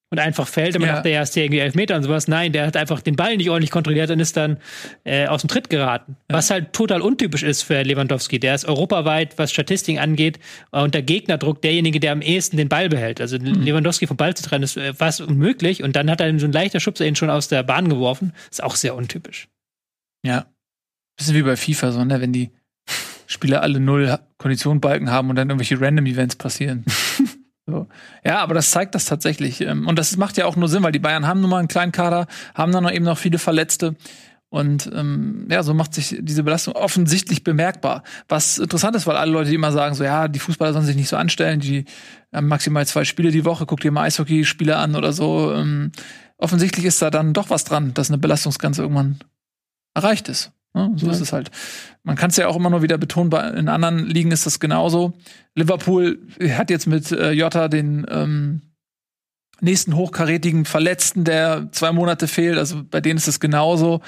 und einfach fällt, und man dachte, er ist ja irgendwie Elfmeter und sowas. Nein, der hat einfach den Ball nicht ordentlich kontrolliert und ist dann aus dem Tritt geraten. Ja. Was halt total untypisch ist für Lewandowski. Der ist europaweit, was Statistiken angeht, unter Gegnerdruck derjenige, der am ehesten den Ball behält. Also Lewandowski vom Ball zu trennen, ist fast unmöglich. Und dann hat er so ein leichter Schubser ihn schon aus der Bahn geworfen. Ist auch sehr untypisch. Ja. Bisschen wie bei FIFA, so, ne? Wenn die Spieler alle 0 Konditionbalken haben und dann irgendwelche Random-Events passieren. So. Ja, aber das zeigt das tatsächlich. Und das macht ja auch nur Sinn, weil die Bayern haben nun mal einen kleinen Kader, haben dann eben noch viele Verletzte. Und so macht sich diese Belastung offensichtlich bemerkbar. Was interessant ist, weil alle Leute, die immer sagen, so ja, die Fußballer sollen sich nicht so anstellen, die haben maximal 2 Spiele die Woche, guck dir mal Eishockey-Spiele an oder so. Offensichtlich ist da dann doch was dran, dass eine Belastungsgrenze irgendwann erreicht ist. Ja, so ist es halt. Man kann es ja auch immer nur wieder betonen, in anderen Ligen ist das genauso. Liverpool hat jetzt mit Jota den nächsten hochkarätigen Verletzten, der 2 Monate fehlt. Also bei denen ist es genauso.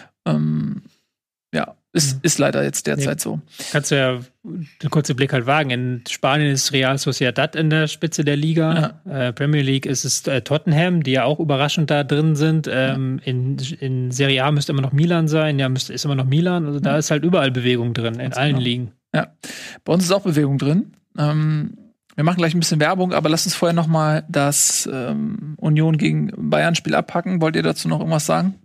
Ist leider jetzt derzeit so. Kannst du ja einen kurzen Blick halt wagen. In Spanien ist Real Sociedad in der Spitze der Liga. Ja. Premier League ist es Tottenham, die ja auch überraschend da drin sind. In Serie A müsste immer noch Milan sein. Ja, ist immer noch Milan. Also da ist halt überall Bewegung drin, in allen Ligen. Ja, bei uns ist auch Bewegung drin. Wir machen gleich ein bisschen Werbung, aber lasst uns vorher noch mal das Union gegen Bayern-Spiel abpacken. Wollt ihr dazu noch irgendwas sagen?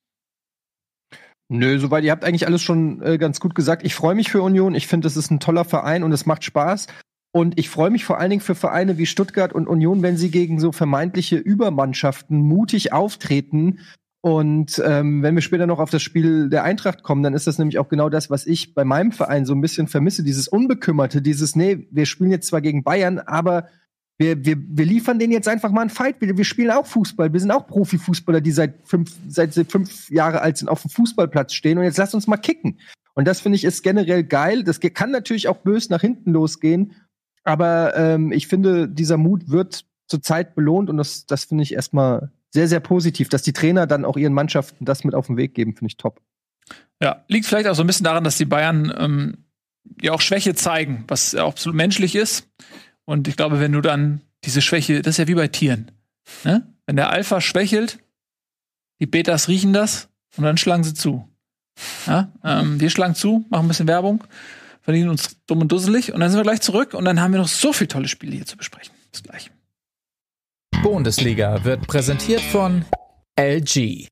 Nö, soweit, ihr habt eigentlich alles schon ganz gut gesagt. Ich freue mich für Union. Ich finde, das ist ein toller Verein und es macht Spaß. Und ich freue mich vor allen Dingen für Vereine wie Stuttgart und Union, wenn sie gegen so vermeintliche Übermannschaften mutig auftreten. Und wenn wir später noch auf das Spiel der Eintracht kommen, dann ist das nämlich auch genau das, was ich bei meinem Verein so ein bisschen vermisse. Dieses Unbekümmerte, nee, wir spielen jetzt zwar gegen Bayern, aber wir liefern denen jetzt einfach mal einen Fight. Wir spielen auch Fußball. Wir sind auch Profifußballer, die seit 5 Jahre alt sind, auf dem Fußballplatz stehen. Und jetzt lasst uns mal kicken. Und das finde ich ist generell geil. Das kann natürlich auch böse nach hinten losgehen. Aber ich finde, dieser Mut wird zurzeit belohnt. Und das finde ich erstmal sehr, sehr positiv. Dass die Trainer dann auch ihren Mannschaften das mit auf den Weg geben, finde ich top. Ja, liegt vielleicht auch so ein bisschen daran, dass die Bayern ja auch Schwäche zeigen, was ja auch absolut menschlich ist. Und ich glaube, wenn du dann diese Schwäche, das ist ja wie bei Tieren, ne? Wenn der Alpha schwächelt, die Betas riechen das und dann schlagen sie zu. Ja? Wir schlagen zu, machen ein bisschen Werbung, verdienen uns dumm und dusselig und dann sind wir gleich zurück und dann haben wir noch so viele tolle Spiele hier zu besprechen. Bis gleich. Bundesliga wird präsentiert von LG.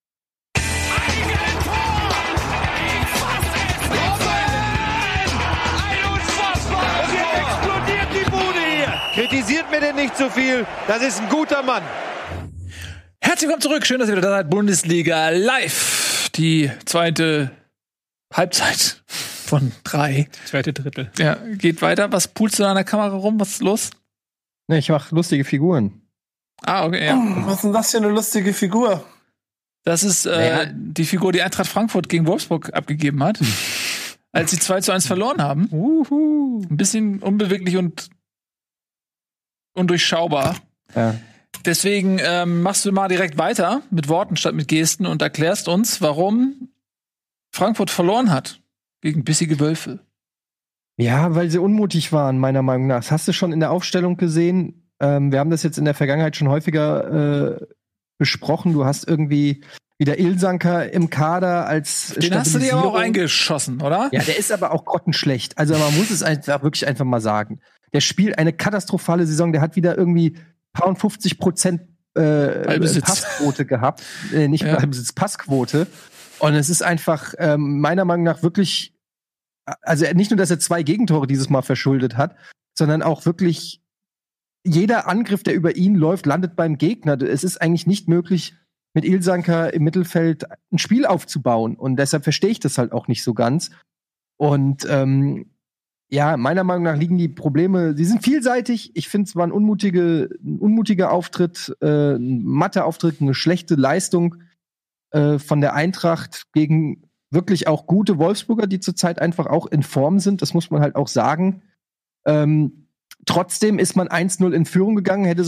Kritisiert mir denn nicht so viel, das ist ein guter Mann. Herzlich willkommen zurück, schön, dass ihr wieder da seid. Bundesliga live. Die zweite Halbzeit von 3. Zweite Drittel. Ja, geht weiter. Was pulst du an der Kamera rum? Was ist los? Ne, ich mache lustige Figuren. Ah, okay, ja. Was ist denn das für eine lustige Figur? Das ist die Figur, die Eintracht Frankfurt gegen Wolfsburg abgegeben hat. Als sie 2:1 verloren haben. Ein bisschen unbeweglich und undurchschaubar. Ja. Deswegen machst du mal direkt weiter mit Worten statt mit Gesten und erklärst uns, warum Frankfurt verloren hat gegen bissige Wölfe. Ja, weil sie unmutig waren, meiner Meinung nach. Das hast du schon in der Aufstellung gesehen. Wir haben das jetzt in der Vergangenheit schon häufiger besprochen. Du hast irgendwie wieder Ilsanker im Kader als Den hast du dir aber auch eingeschossen, oder? Ja, der ist aber auch grottenschlecht. Also man muss es einfach mal sagen. Der spielt eine katastrophale Saison. Der hat wieder irgendwie 50% Passquote gehabt. Nicht Ballbesitz, Passquote. Und es ist einfach meiner Meinung nach wirklich, also nicht nur, dass er 2 Gegentore dieses Mal verschuldet hat, sondern auch wirklich jeder Angriff, der über ihn läuft, landet beim Gegner. Es ist eigentlich nicht möglich, mit Ilsanker im Mittelfeld ein Spiel aufzubauen. Und deshalb verstehe ich das halt auch nicht so ganz. Und ja, meiner Meinung nach liegen die Probleme, sie sind vielseitig. Ich finde, es war ein unmutiger Auftritt, ein matter Auftritt, eine schlechte Leistung von der Eintracht gegen wirklich auch gute Wolfsburger, die zurzeit einfach auch in Form sind. Das muss man halt auch sagen. Trotzdem ist man 1-0 in Führung gegangen, die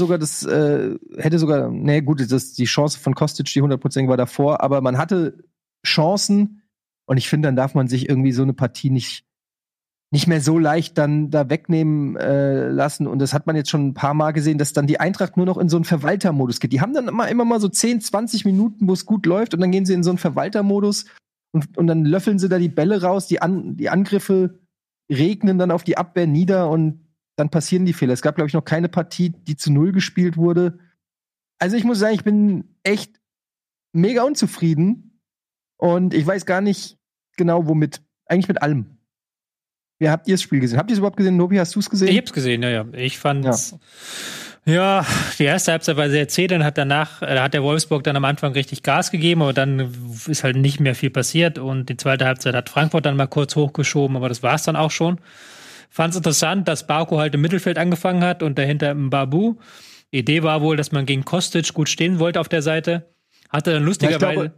Chance von Kostic, die 100% war davor, aber man hatte Chancen und ich finde, dann darf man sich irgendwie so eine Partie nicht nicht mehr so leicht dann da wegnehmen lassen. Und das hat man jetzt schon ein paar Mal gesehen, dass dann die Eintracht nur noch in so einen Verwaltermodus geht. Die haben dann immer mal so 10, 20 Minuten, wo es gut läuft, und dann gehen sie in so einen Verwaltermodus und dann löffeln sie da die Bälle raus, die Angriffe regnen dann auf die Abwehr nieder und dann passieren die Fehler. Es gab, glaube ich, noch keine Partie, die zu 0 gespielt wurde. Also ich muss sagen, ich bin echt mega unzufrieden und ich weiß gar nicht genau, womit. Eigentlich mit allem. Wie habt ihr das Spiel gesehen? Habt ihr es überhaupt gesehen? Nobi, hast du es gesehen? Ich hab's gesehen, ja. Ich fand's, ja, die erste Halbzeit war sehr zäh, dann hat der Wolfsburg dann am Anfang richtig Gas gegeben, aber dann ist halt nicht mehr viel passiert und die zweite Halbzeit hat Frankfurt dann mal kurz hochgeschoben, aber das war's dann auch schon. Fand's interessant, dass Barco halt im Mittelfeld angefangen hat und dahinter Mbabu. Die Idee war wohl, dass man gegen Kostic gut stehen wollte auf der Seite. Hatte dann lustigerweise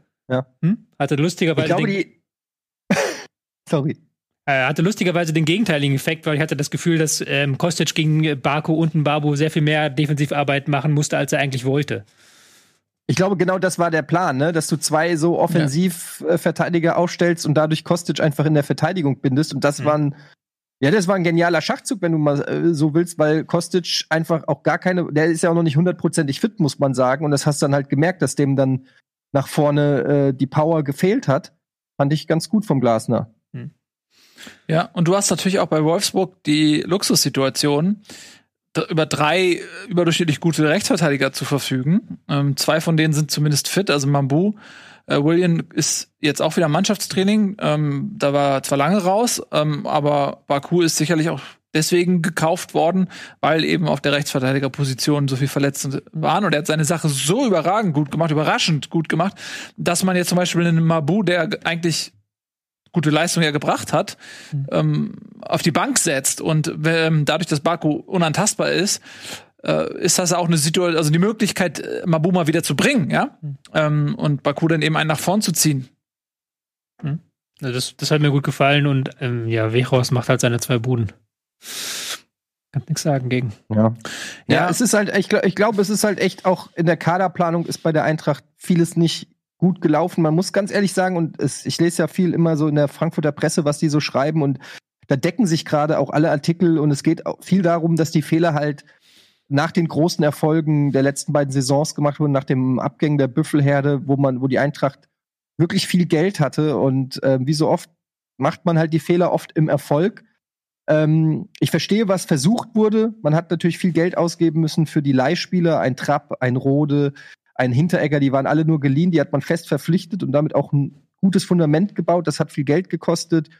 hatte lustigerweise den gegenteiligen Effekt, weil ich hatte das Gefühl, dass Kostic gegen Barco und Mbabu sehr viel mehr Defensivarbeit machen musste, als er eigentlich wollte. Ich glaube, genau das war der Plan, ne? Dass du 2 so Offensivverteidiger aufstellst und dadurch Kostic einfach in der Verteidigung bindest. Und das war ein genialer Schachzug, wenn du mal so willst, weil Kostic einfach auch der ist ja auch noch nicht 100%ig fit, muss man sagen. Und das hast du dann halt gemerkt, dass dem dann nach vorne die Power gefehlt hat. Fand ich ganz gut vom Glasner. Ja, und du hast natürlich auch bei Wolfsburg die Luxussituation, über 3 überdurchschnittlich gute Rechtsverteidiger zu verfügen. 2 von denen sind zumindest fit, also Mambu. Willian ist jetzt auch wieder im Mannschaftstraining. Da war zwar lange raus, aber Baku ist sicherlich auch deswegen gekauft worden, weil eben auf der Rechtsverteidigerposition so viel Verletzte waren. Und er hat seine Sache so überraschend gut gemacht, dass man jetzt zum Beispiel einen Mambu, der eigentlich gute Leistung ja gebracht hat, auf die Bank setzt und dadurch, dass Baku unantastbar ist das auch eine Situation, also die Möglichkeit, Mabu mal wieder zu bringen, ja, und Baku dann eben einen nach vorn zu ziehen. Das hat mir gut gefallen und Weghorst macht halt seine 2 Buden. Kann nichts sagen gegen. Ja, es ist halt, ich glaube, es ist halt echt auch in der Kaderplanung ist bei der Eintracht vieles nicht gut gelaufen. Man muss ganz ehrlich sagen, und ich lese ja viel immer so in der Frankfurter Presse, was die so schreiben, und da decken sich gerade auch alle Artikel, und es geht auch viel darum, dass die Fehler halt nach den großen Erfolgen der letzten beiden Saisons gemacht wurden, nach dem Abgang der Büffelherde, wo die Eintracht wirklich viel Geld hatte, und wie so oft macht man halt die Fehler oft im Erfolg. Ich verstehe, was versucht wurde. Man hat natürlich viel Geld ausgeben müssen für die Leihspieler, ein Trapp, ein Rode, ein Hinteregger, die waren alle nur geliehen, die hat man fest verpflichtet und damit auch ein gutes Fundament gebaut. Das hat viel Geld gekostet.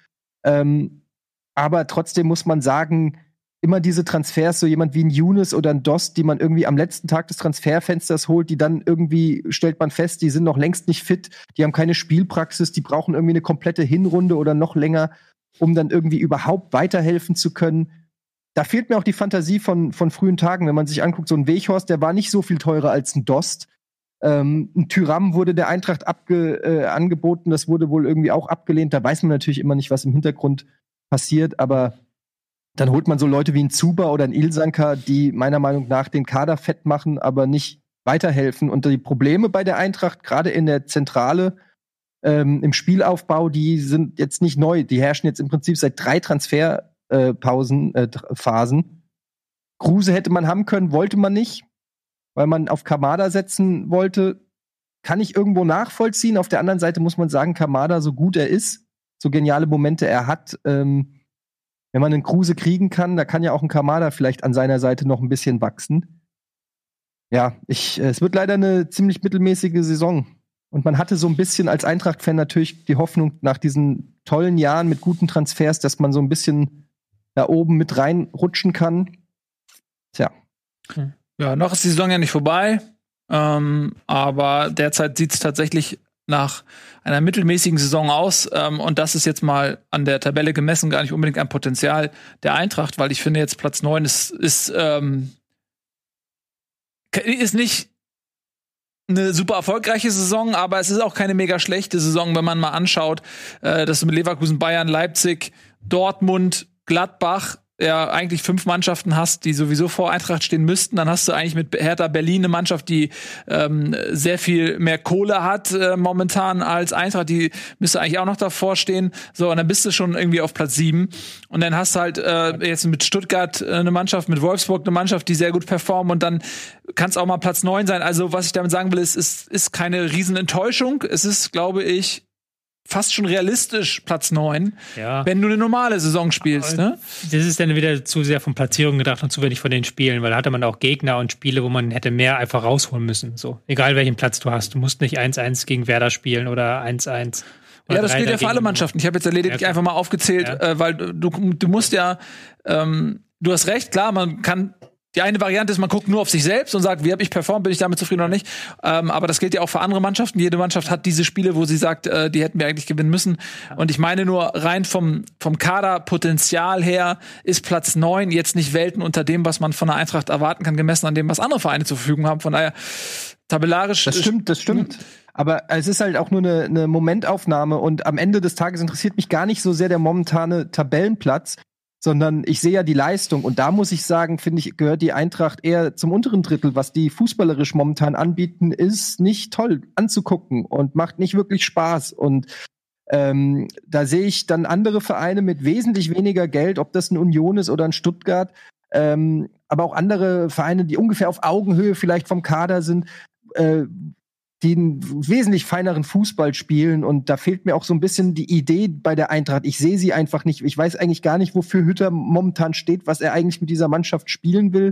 Aber trotzdem muss man sagen, immer diese Transfers, so jemand wie ein Younes oder ein Dost, die man irgendwie am letzten Tag des Transferfensters holt, die dann irgendwie, stellt man fest, die sind noch längst nicht fit, die haben keine Spielpraxis, die brauchen irgendwie eine komplette Hinrunde oder noch länger, um dann irgendwie überhaupt weiterhelfen zu können. Da fehlt mir auch die Fantasie von frühen Tagen, wenn man sich anguckt, so ein Weghorst, der war nicht so viel teurer als ein Dost. Ein Thuram wurde der Eintracht angeboten, das wurde wohl irgendwie auch abgelehnt. Da weiß man natürlich immer nicht, was im Hintergrund passiert, aber dann holt man so Leute wie ein Zuba oder ein Ilsanker, die meiner Meinung nach den Kader fett machen, aber nicht weiterhelfen. Und die Probleme bei der Eintracht, gerade in der Zentrale, im Spielaufbau, die sind jetzt nicht neu. Die herrschen jetzt im Prinzip seit 3 Phasen. Kruse hätte man haben können, wollte man nicht, weil man auf Kamada setzen wollte. Kann ich irgendwo nachvollziehen. Auf der anderen Seite muss man sagen, Kamada, so gut er ist, so geniale Momente er hat, wenn man einen Kruse kriegen kann, da kann ja auch ein Kamada vielleicht an seiner Seite noch ein bisschen wachsen. Ja, es wird leider eine ziemlich mittelmäßige Saison. Und man hatte so ein bisschen als Eintracht-Fan natürlich die Hoffnung nach diesen tollen Jahren mit guten Transfers, dass man so ein bisschen da oben mit reinrutschen kann. Tja. Ja, noch ist die Saison ja nicht vorbei. Aber derzeit sieht es tatsächlich nach einer mittelmäßigen Saison aus. Und das ist jetzt mal an der Tabelle gemessen gar nicht unbedingt ein Potenzial der Eintracht, weil ich finde jetzt Platz 9 ist nicht eine super erfolgreiche Saison, aber es ist auch keine mega schlechte Saison, wenn man mal anschaut, dass du mit Leverkusen, Bayern, Leipzig, Dortmund, Gladbach ja eigentlich 5 Mannschaften hast, die sowieso vor Eintracht stehen müssten, dann hast du eigentlich mit Hertha Berlin eine Mannschaft, die sehr viel mehr Kohle hat momentan als Eintracht, die müsste eigentlich auch noch davor stehen. So, und dann bist du schon irgendwie auf Platz 7. Und dann hast du halt jetzt mit Stuttgart eine Mannschaft, mit Wolfsburg eine Mannschaft, die sehr gut performen, und dann kann es auch mal Platz 9 sein. Also was ich damit sagen will, ist keine Riesenenttäuschung. Es ist, glaube ich, fast schon realistisch Platz 9, wenn du eine normale Saison spielst. Ne? Das ist dann wieder zu sehr von Platzierungen gedacht und zu wenig von den Spielen, weil da hatte man auch Gegner und Spiele, wo man hätte mehr einfach rausholen müssen. So, egal welchen Platz du hast. Du musst nicht 1-1 gegen Werder spielen oder 1-1. Ja, das gilt ja für alle Mannschaften. Ich habe jetzt lediglich einfach mal aufgezählt, weil du musst ja, du hast recht, klar, man kann. Die eine Variante ist, man guckt nur auf sich selbst und sagt, wie habe ich performt, bin ich damit zufrieden oder nicht. Aber das gilt ja auch für andere Mannschaften. Jede Mannschaft hat diese Spiele, wo sie sagt, die hätten wir eigentlich gewinnen müssen. Und ich meine nur, rein vom Kaderpotenzial her ist Platz 9 jetzt nicht Welten unter dem, was man von der Eintracht erwarten kann, gemessen an dem, was andere Vereine zur Verfügung haben. Von daher, tabellarisch. Das stimmt. Aber es ist halt auch nur eine Momentaufnahme, und am Ende des Tages interessiert mich gar nicht so sehr der momentane Tabellenplatz, sondern ich sehe ja die Leistung, und da muss ich sagen, finde ich, gehört die Eintracht eher zum unteren Drittel. Was die fußballerisch momentan anbieten, ist nicht toll anzugucken und macht nicht wirklich Spaß. Und da sehe ich dann andere Vereine mit wesentlich weniger Geld, ob das ein Union ist oder ein Stuttgart, aber auch andere Vereine, die ungefähr auf Augenhöhe vielleicht vom Kader sind, die einen wesentlich feineren Fußball spielen, und da fehlt mir auch so ein bisschen die Idee bei der Eintracht. Ich sehe sie einfach nicht. Ich weiß eigentlich gar nicht, wofür Hütter momentan steht, was er eigentlich mit dieser Mannschaft spielen will.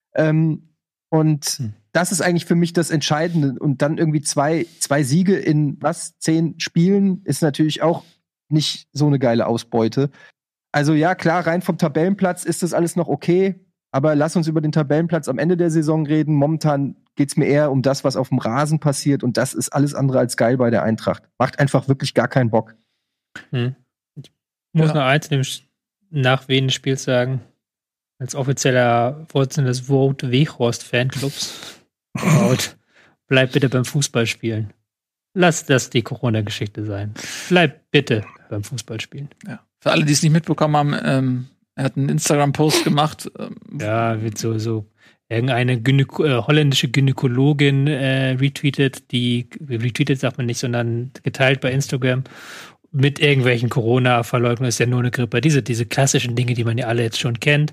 Und das ist eigentlich für mich das Entscheidende. Und dann irgendwie zwei Siege in 10 Spielen ist natürlich auch nicht so eine geile Ausbeute. Also ja, klar, rein vom Tabellenplatz ist das alles noch okay, aber lass uns über den Tabellenplatz am Ende der Saison reden. Momentan geht's mir eher um das, was auf dem Rasen passiert, und das ist alles andere als geil bei der Eintracht. Macht einfach wirklich gar keinen Bock. Ich muss noch eins nach Wen des Spiels sagen. Als offizieller Vorsitzender des Vote Weghorst Fanclubs. Bleib bitte beim Fußballspielen. Lass das die Corona-Geschichte sein. Bleib bitte beim Fußballspielen. Ja. Für alle, die es nicht mitbekommen haben, er hat einen Instagram-Post gemacht. Wird so irgendeine holländische Gynäkologin retweetet, sagt man nicht, sondern geteilt bei Instagram mit irgendwelchen Corona-Verleugnungen, ist ja nur eine Grippe. Diese klassischen Dinge, die man ja alle jetzt schon kennt.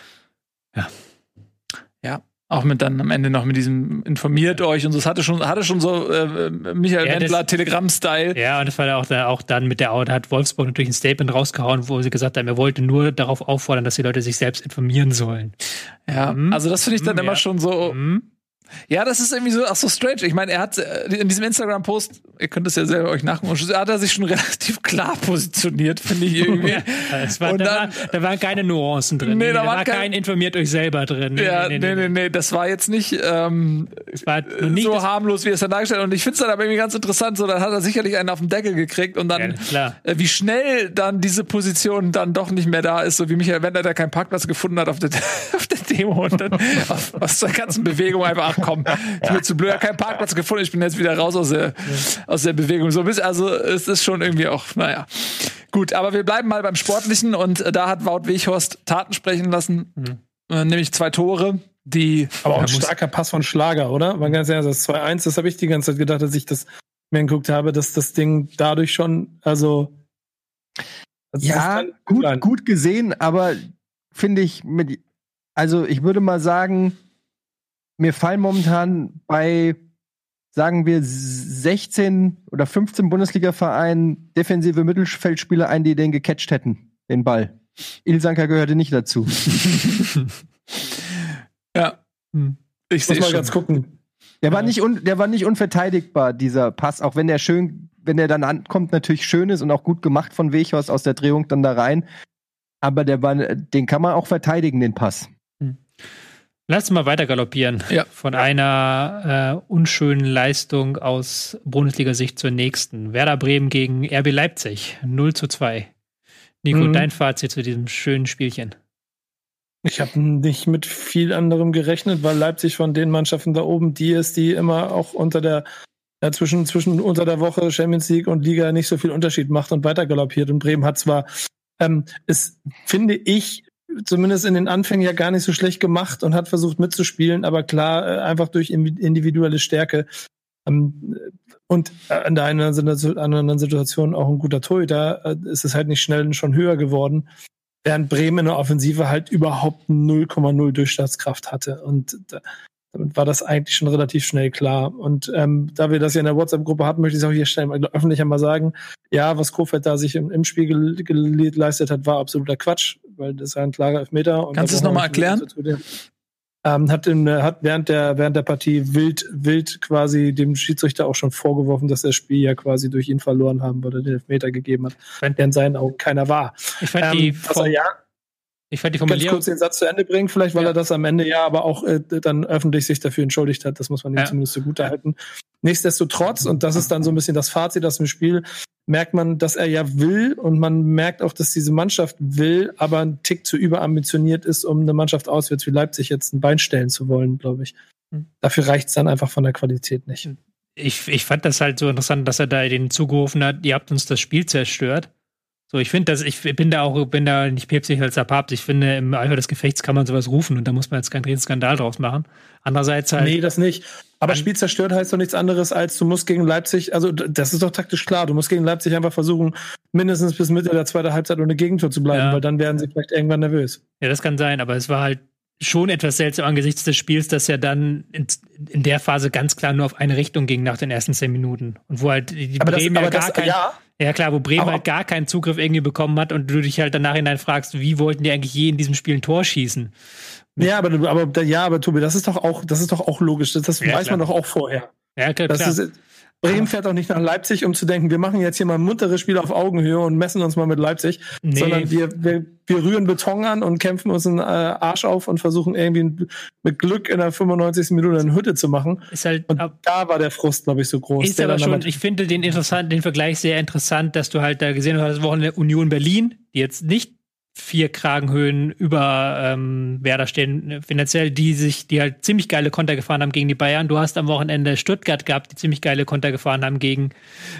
Ja. Auch mit dann am Ende noch mit diesem informiert euch und so. Es hatte schon so Michael Wendler Telegram-Style. Ja, und das war auch dann mit da hat Wolfsburg natürlich ein Statement rausgehauen, wo sie gesagt haben, er wollte nur darauf auffordern, dass die Leute sich selbst informieren sollen. Ja, also das finde ich dann immer schon so. Ja, das ist irgendwie so strange. Ich meine, er hat in diesem Instagram-Post, ihr könnt es ja selber euch nachgucken, hat er sich schon relativ klar positionioniert, finde ich irgendwie. Da waren keine Nuancen drin. Nee, da war kein informiert euch selber drin. Nee, das war jetzt nicht, so harmlos, wie es dann dargestellt. Und ich finde es dann aber irgendwie ganz interessant, so, dann hat er sicherlich einen auf den Deckel gekriegt, und dann, wie schnell dann diese Position dann doch nicht mehr da ist, so wie Michael Wendler, der keinen Parkplatz gefunden hat auf der Demo, und dann aus der ganzen Bewegung einfach, komm, ich bin zu blöd, keinen Parkplatz gefunden, ich bin jetzt wieder raus aus der Bewegung. So, also es ist schon irgendwie auch, naja. Gut, aber wir bleiben mal beim Sportlichen, und da hat Wout Weghorst Taten sprechen lassen, nämlich 2 Tore, die... Aber auch ein starker Pass von Schlager, oder? Man ganz ehrlich, das 2-1, das habe ich die ganze Zeit gedacht, als ich das mir angeguckt habe, dass das Ding dadurch schon, ja, gut gesehen, aber finde ich, ich würde mal sagen, mir fallen momentan bei, sagen wir, 16 oder 15 Bundesliga-Vereinen defensive Mittelfeldspieler ein, die den gecatcht hätten, den Ball. Ilsanker gehörte nicht dazu. Ja. Ich muss mal ganz gucken. Der war nicht unverteidigbar, dieser Pass, auch wenn der dann ankommt, natürlich schön ist und auch gut gemacht von Weghorst aus der Drehung dann da rein. Aber den kann man auch verteidigen, den Pass. Lass uns mal weiter galoppieren. Ja. Von einer unschönen Leistung aus Bundesliga-Sicht zur nächsten. Werder Bremen gegen RB Leipzig. 0-2. Nico, dein Fazit zu diesem schönen Spielchen. Ich habe nicht mit viel anderem gerechnet, weil Leipzig von den Mannschaften da oben die ist, die immer auch unter der Woche Champions League und Liga nicht so viel Unterschied macht und weiter galoppiert. Und Bremen hat zwar, finde ich, zumindest in den Anfängen ja gar nicht so schlecht gemacht und hat versucht mitzuspielen, aber klar, einfach durch individuelle Stärke. Und in der einen oder anderen Situation auch ein guter Torhüter, ist es halt nicht schnell schon höher geworden, während Bremen in der Offensive halt überhaupt 0,0 Durchstartskraft hatte. Und damit war das eigentlich schon relativ schnell klar. Und da wir das ja in der WhatsApp-Gruppe hatten, möchte ich es auch hier öffentlich einmal sagen, ja, was Kohfeldt da sich im Spiel geleistet hat, war absoluter Quatsch, weil das ist ja ein klarer Elfmeter. Kannst du es nochmal erklären? Hat während der Partie wild quasi dem Schiedsrichter auch schon vorgeworfen, dass das Spiel ja quasi durch ihn verloren haben, weil er den Elfmeter gegeben hat, der in seinen Augen keiner war. Ich fand die Formulierung, ganz kurz den Satz zu Ende bringen, vielleicht, weil er das am Ende ja aber auch dann öffentlich sich dafür entschuldigt hat. Das muss man ihm zumindest zugutehalten. Nichtsdestotrotz, und das ist dann so ein bisschen das Fazit aus dem Spiel, merkt man, dass er ja will, und man merkt auch, dass diese Mannschaft will, aber ein Tick zu überambitioniert ist, um eine Mannschaft auswärts wie Leipzig jetzt ein Bein stellen zu wollen, glaube ich. Dafür reicht es dann einfach von der Qualität nicht. Ich fand das halt so interessant, dass er da denen zugerufen hat, ihr habt uns das Spiel zerstört. So, ich finde, ich bin da nicht päpstlich als der Papst. Ich finde, im Eifer des Gefechts kann man sowas rufen und da muss man jetzt keinen Riesenskandal draus machen. Andererseits halt. Nee, das nicht. Aber Spiel zerstört heißt doch nichts anderes, als du musst gegen Leipzig, also das ist doch taktisch klar, du musst gegen Leipzig einfach versuchen, mindestens bis Mitte der zweiten Halbzeit ohne Gegentor zu bleiben, weil dann werden sie vielleicht irgendwann nervös. Ja, das kann sein, aber es war halt schon etwas seltsam angesichts des Spiels, dass er dann in der Phase ganz klar nur auf eine Richtung ging nach den ersten 10 Minuten. Und wo halt die Bremen wo Bremen halt gar keinen Zugriff irgendwie bekommen hat und du dich halt danach fragst, wie wollten die eigentlich je in diesem Spiel ein Tor schießen? Ja, aber Tobi, das ist doch auch logisch. Das weiß man doch auch vorher. Ja, klar. Bremen fährt auch nicht nach Leipzig, um zu denken, wir machen jetzt hier mal ein munteres Spiel auf Augenhöhe und messen uns mal mit Leipzig, sondern wir rühren Beton an und kämpfen uns einen Arsch auf und versuchen irgendwie mit Glück in der 95. Minute eine Hütte zu machen. Ist halt, und da war der Frust, glaube ich, so groß. Ist aber schon, ich finde den Vergleich sehr interessant, dass du halt da gesehen hast, das Wochenende Union Berlin, die jetzt nicht 4 Kragenhöhen über Werder stehen finanziell, die halt ziemlich geile Konter gefahren haben gegen die Bayern. Du hast am Wochenende Stuttgart gehabt, die ziemlich geile Konter gefahren haben gegen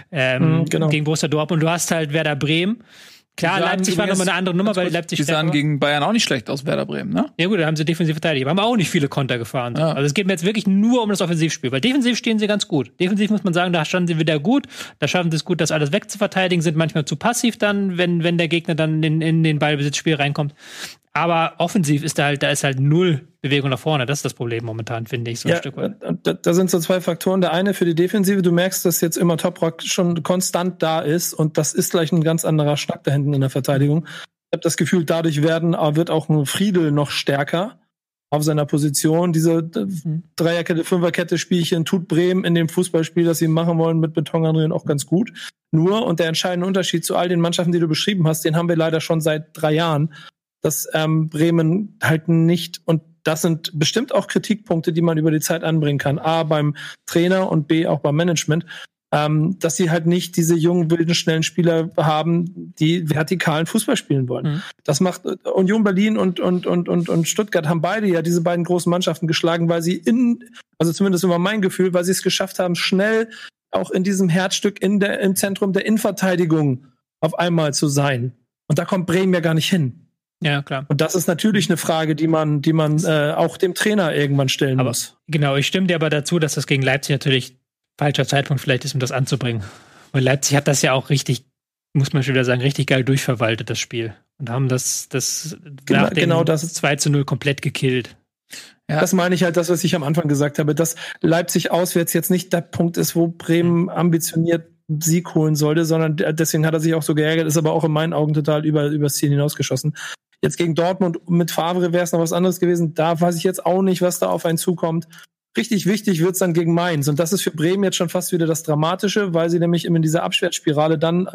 Borussia Dortmund. Du hast halt Werder Bremen. Klar, Leipzig war nochmal eine andere Nummer, weil Leipzig. Die sahen gegen Bayern auch nicht schlecht aus, Werder Bremen, ne? Ja gut, da haben sie defensiv verteidigt, aber haben auch nicht viele Konter gefahren. Ja. Also es geht mir jetzt wirklich nur um das Offensivspiel, weil defensiv stehen sie ganz gut. Defensiv muss man sagen, da standen sie wieder gut, da schaffen sie es gut, das alles wegzuverteidigen, sind manchmal zu passiv dann, wenn der Gegner dann in den Ballbesitzspiel reinkommt. Aber offensiv ist da ist halt null Bewegung nach vorne. Das ist das Problem momentan, finde ich, so ein Stück weit. Da sind so 2 Faktoren. Der eine für die Defensive, du merkst, dass jetzt immer Toprak schon konstant da ist und das ist gleich ein ganz anderer Schnack da hinten in der Verteidigung. Ich habe das Gefühl, dadurch wird auch ein Friedel noch stärker auf seiner Position. Diese Dreierkette, Fünferkette Spielchen tut Bremen in dem Fußballspiel, das sie machen wollen, mit Betonanrühren auch ganz gut. Und der entscheidende Unterschied zu all den Mannschaften, die du beschrieben hast, den haben wir leider schon seit 3 Jahren, dass Bremen halt nicht, und das sind bestimmt auch Kritikpunkte, die man über die Zeit anbringen kann, A, beim Trainer und B, auch beim Management, dass sie halt nicht diese jungen, wilden, schnellen Spieler haben, die vertikalen Fußball spielen wollen. Das macht Union Berlin und Stuttgart haben beide ja diese beiden großen Mannschaften geschlagen, weil sie also zumindest immer mein Gefühl, weil sie es geschafft haben, schnell auch in diesem Herzstück im Zentrum der Innenverteidigung auf einmal zu sein. Und da kommt Bremen ja gar nicht hin. Ja, klar. Und das ist natürlich eine Frage, die man auch dem Trainer irgendwann stellen muss. Genau, ich stimme dir aber dazu, dass das gegen Leipzig natürlich falscher Zeitpunkt vielleicht ist, um das anzubringen. Weil Leipzig hat das ja auch richtig, muss man schon wieder sagen, richtig geil durchverwaltet, das Spiel. Und haben das nach dem 2:0 komplett gekillt. Ja. Das meine ich halt, das, was ich am Anfang gesagt habe, dass Leipzig auswärts jetzt nicht der Punkt ist, wo Bremen ambitioniert Sieg holen sollte, sondern deswegen hat er sich auch so geärgert, ist aber auch in meinen Augen total übers Ziel hinausgeschossen. Jetzt gegen Dortmund mit Favre wäre es noch was anderes gewesen. Da weiß ich jetzt auch nicht, was da auf einen zukommt. Richtig wichtig wird's dann gegen Mainz. Und das ist für Bremen jetzt schon fast wieder das Dramatische, weil sie nämlich in dieser Abwärtsspirale dann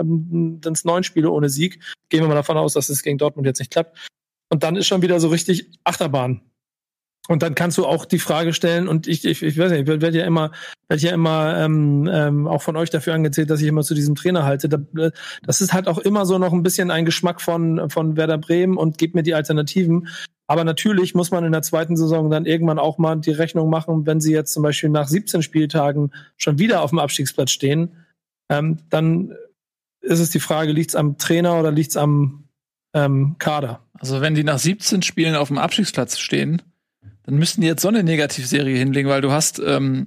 9 Spiele ohne Sieg. Gehen wir mal davon aus, dass es gegen Dortmund jetzt nicht klappt. Und dann ist schon wieder so richtig Achterbahn. Und dann kannst du auch die Frage stellen, und ich weiß nicht, ich werde ja immer auch von euch dafür angezählt, dass ich immer zu diesem Trainer halte. Das ist halt auch immer so noch ein bisschen ein Geschmack von Werder Bremen und gebt mir die Alternativen. Aber natürlich muss man in der zweiten Saison dann irgendwann auch mal die Rechnung machen, wenn sie jetzt zum Beispiel nach 17 Spieltagen schon wieder auf dem Abstiegsplatz stehen, dann ist es die Frage, liegt's am Trainer oder liegt's am Kader. Also wenn die nach 17 Spielen auf dem Abstiegsplatz stehen, dann müssten die jetzt so eine Negativserie hinlegen, weil du hast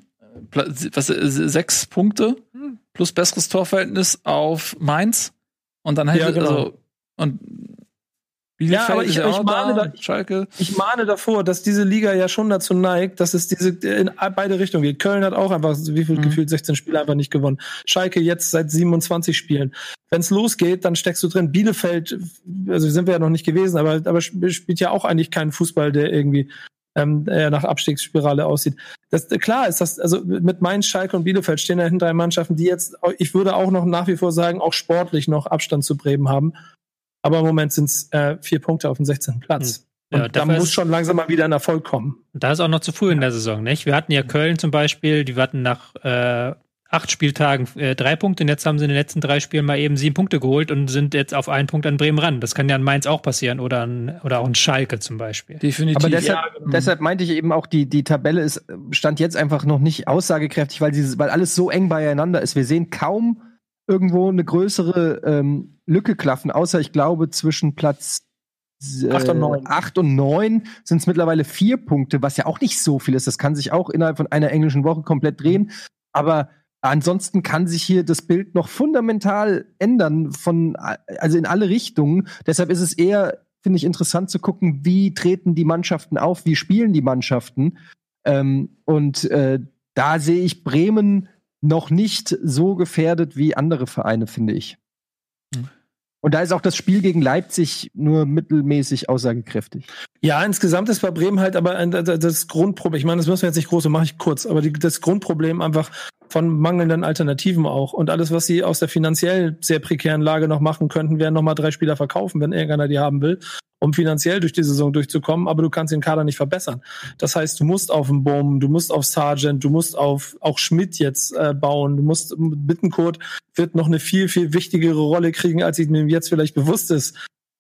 6 Punkte plus besseres Torverhältnis auf Mainz und dann halt und Bielefeld aber ich mahne Schalke. Ich mahne davor, dass diese Liga ja schon dazu neigt, dass es diese in beide Richtungen geht. Köln hat auch einfach, gefühlt 16 Spiele einfach nicht gewonnen. Schalke jetzt seit 27 Spielen. Wenn es losgeht, dann steckst du drin. Bielefeld, also sind wir ja noch nicht gewesen, aber spielt ja auch eigentlich keinen Fußball, der irgendwie nach Abstiegsspirale aussieht. Klar ist das, also mit Mainz, Schalke und Bielefeld stehen dahinter Mannschaften, die jetzt, ich würde auch noch nach wie vor sagen, auch sportlich noch Abstand zu Bremen haben. Aber im Moment sind es 4 Punkte auf dem 16. Platz. Und da muss schon langsam mal wieder ein Erfolg kommen. Da ist auch noch zu früh in der Saison, nicht? Wir hatten ja Köln zum Beispiel, die hatten nach 8 Spieltagen 3 Punkte und jetzt haben sie in den letzten 3 Spielen mal eben 7 Punkte geholt und sind jetzt auf 1 Punkt an Bremen ran. Das kann ja an Mainz auch passieren oder auch an Schalke zum Beispiel. Definitiv. Aber deshalb meinte ich eben auch, die Tabelle stand jetzt einfach noch nicht aussagekräftig, weil alles so eng beieinander ist. Wir sehen kaum irgendwo eine größere Lücke klaffen, außer ich glaube zwischen Platz 8 und 9 sind es mittlerweile 4 Punkte, was ja auch nicht so viel ist. Das kann sich auch innerhalb von einer englischen Woche komplett drehen. Aber ansonsten kann sich hier das Bild noch fundamental ändern, also in alle Richtungen. Deshalb ist es eher, finde ich, interessant zu gucken, wie treten die Mannschaften auf, wie spielen die Mannschaften. Da sehe ich Bremen noch nicht so gefährdet wie andere Vereine, finde ich. Und da ist auch das Spiel gegen Leipzig nur mittelmäßig aussagekräftig. Ja, insgesamt ist bei Bremen halt aber das Grundproblem, ich meine, das müssen wir jetzt nicht groß, so mache ich kurz, aber das Grundproblem einfach von mangelnden Alternativen auch. Und alles, was sie aus der finanziell sehr prekären Lage noch machen könnten, wären nochmal 3 Spieler verkaufen, wenn irgendeiner die haben will, um finanziell durch die Saison durchzukommen, aber du kannst den Kader nicht verbessern. Das heißt, du musst auf den Bohm, du musst auf Sargent, du musst auf auch Schmidt jetzt bauen, du musst, Bittencourt wird noch eine viel, viel wichtigere Rolle kriegen, als ihm jetzt vielleicht bewusst ist.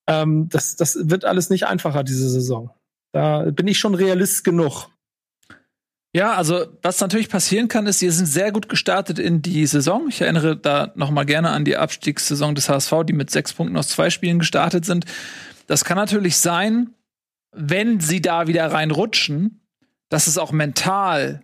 Das wird alles nicht einfacher, diese Saison. Da bin ich schon Realist genug. Ja, also was natürlich passieren kann, ist, sie sind sehr gut gestartet in die Saison. Ich erinnere da noch mal gerne an die Abstiegssaison des HSV, die mit 6 Punkten aus 2 Spielen gestartet sind. Das kann natürlich sein, wenn sie da wieder reinrutschen, dass es auch mental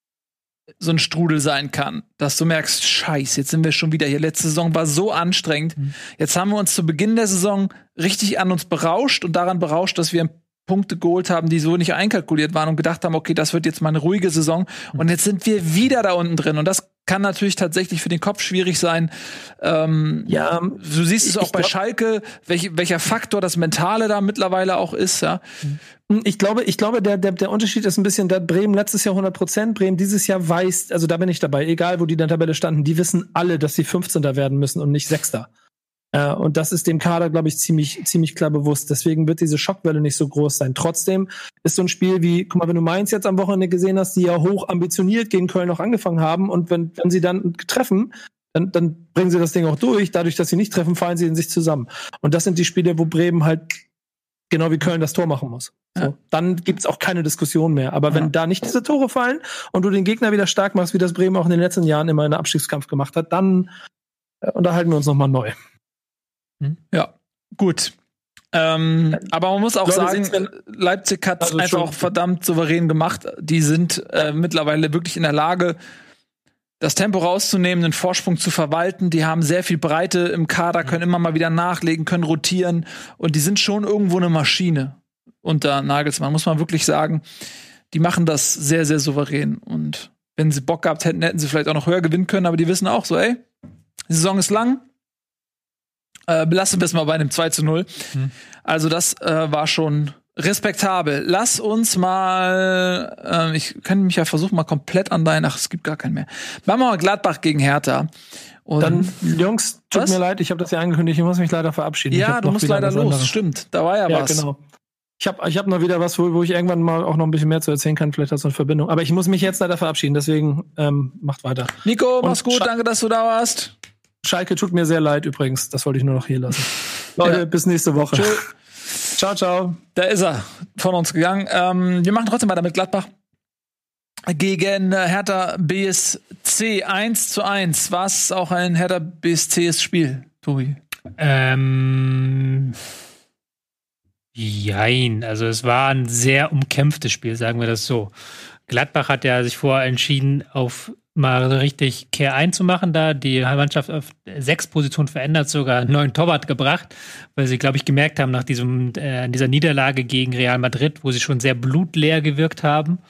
so ein Strudel sein kann, dass du merkst, scheiße, jetzt sind wir schon wieder hier. Letzte Saison war so anstrengend. Jetzt haben wir uns zu Beginn der Saison richtig an uns berauscht und daran berauscht, dass wir Punkte geholt haben, die so nicht einkalkuliert waren und gedacht haben, okay, das wird jetzt mal eine ruhige Saison. Und jetzt sind wir wieder da unten drin. Und das kann natürlich tatsächlich für den Kopf schwierig sein. Ja, du siehst es auch bei Schalke, welcher Faktor das Mentale da mittlerweile auch ist. Ja. Ich glaube, der Unterschied ist ein bisschen, da Bremen letztes Jahr 100%, Bremen dieses Jahr weiß, also da bin ich dabei, egal wo die in der Tabelle standen, die wissen alle, dass sie 15. werden müssen und nicht 6. Und das ist dem Kader, glaube ich, ziemlich klar bewusst. Deswegen wird diese Schockwelle nicht so groß sein. Trotzdem ist so ein Spiel wie, guck mal, wenn du Mainz jetzt am Wochenende gesehen hast, die ja hoch ambitioniert gegen Köln auch angefangen haben und wenn sie dann treffen, dann bringen sie das Ding auch durch. Dadurch, dass sie nicht treffen, fallen sie in sich zusammen. Und das sind die Spiele, wo Bremen halt genau wie Köln das Tor machen muss. So, ja. Dann gibt's auch keine Diskussion mehr. Aber wenn da nicht diese Tore fallen und du den Gegner wieder stark machst, wie das Bremen auch in den letzten Jahren immer in der Abstiegskampf gemacht hat, dann unterhalten wir uns nochmal neu. Ja, gut. Aber man muss auch sagen, Leipzig hat es einfach auch verdammt souverän gemacht. Die sind mittlerweile wirklich in der Lage, das Tempo rauszunehmen, den Vorsprung zu verwalten. Die haben sehr viel Breite im Kader, können immer mal wieder nachlegen, können rotieren. Und die sind schon irgendwo eine Maschine unter Nagelsmann, muss man wirklich sagen. Die machen das sehr, sehr souverän. Und wenn sie Bock gehabt hätten, hätten sie vielleicht auch noch höher gewinnen können. Aber die wissen auch so, ey, die Saison ist lang. Belassen wir es mal bei einem 2:0. Also das war schon respektabel. Lass uns mal, ich kann mich ja versuchen, mal komplett an es gibt gar keinen mehr. Machen wir mal Gladbach gegen Hertha. Und dann, Jungs, tut mir leid, ich habe das ja angekündigt, ich muss mich leider verabschieden. Ja, du musst leider los, anderes. Stimmt, da war ja was. Genau. Ich hab noch wieder was, wo ich irgendwann mal auch noch ein bisschen mehr zu erzählen kann, vielleicht hast du eine Verbindung. Aber ich muss mich jetzt leider verabschieden, deswegen macht weiter. Nico, mach's gut, danke, dass du da warst. Schalke tut mir sehr leid übrigens. Das wollte ich nur noch hier lassen. Leute, bis nächste Woche. Tschö. Ciao, ciao. Da ist er von uns gegangen. Wir machen trotzdem weiter mit Gladbach. Gegen Hertha BSC 1:1. War es auch ein Hertha BSCs Spiel, Tobi? Jein, also es war ein sehr umkämpftes Spiel, sagen wir das so. Gladbach hat ja sich vorher entschieden, auf mal richtig Kehr einzumachen, da die Mannschaft auf 6 Positionen verändert, sogar einen neuen Torwart gebracht, weil sie, glaube ich, gemerkt haben nach dieser Niederlage gegen Real Madrid, wo sie schon sehr blutleer gewirkt haben,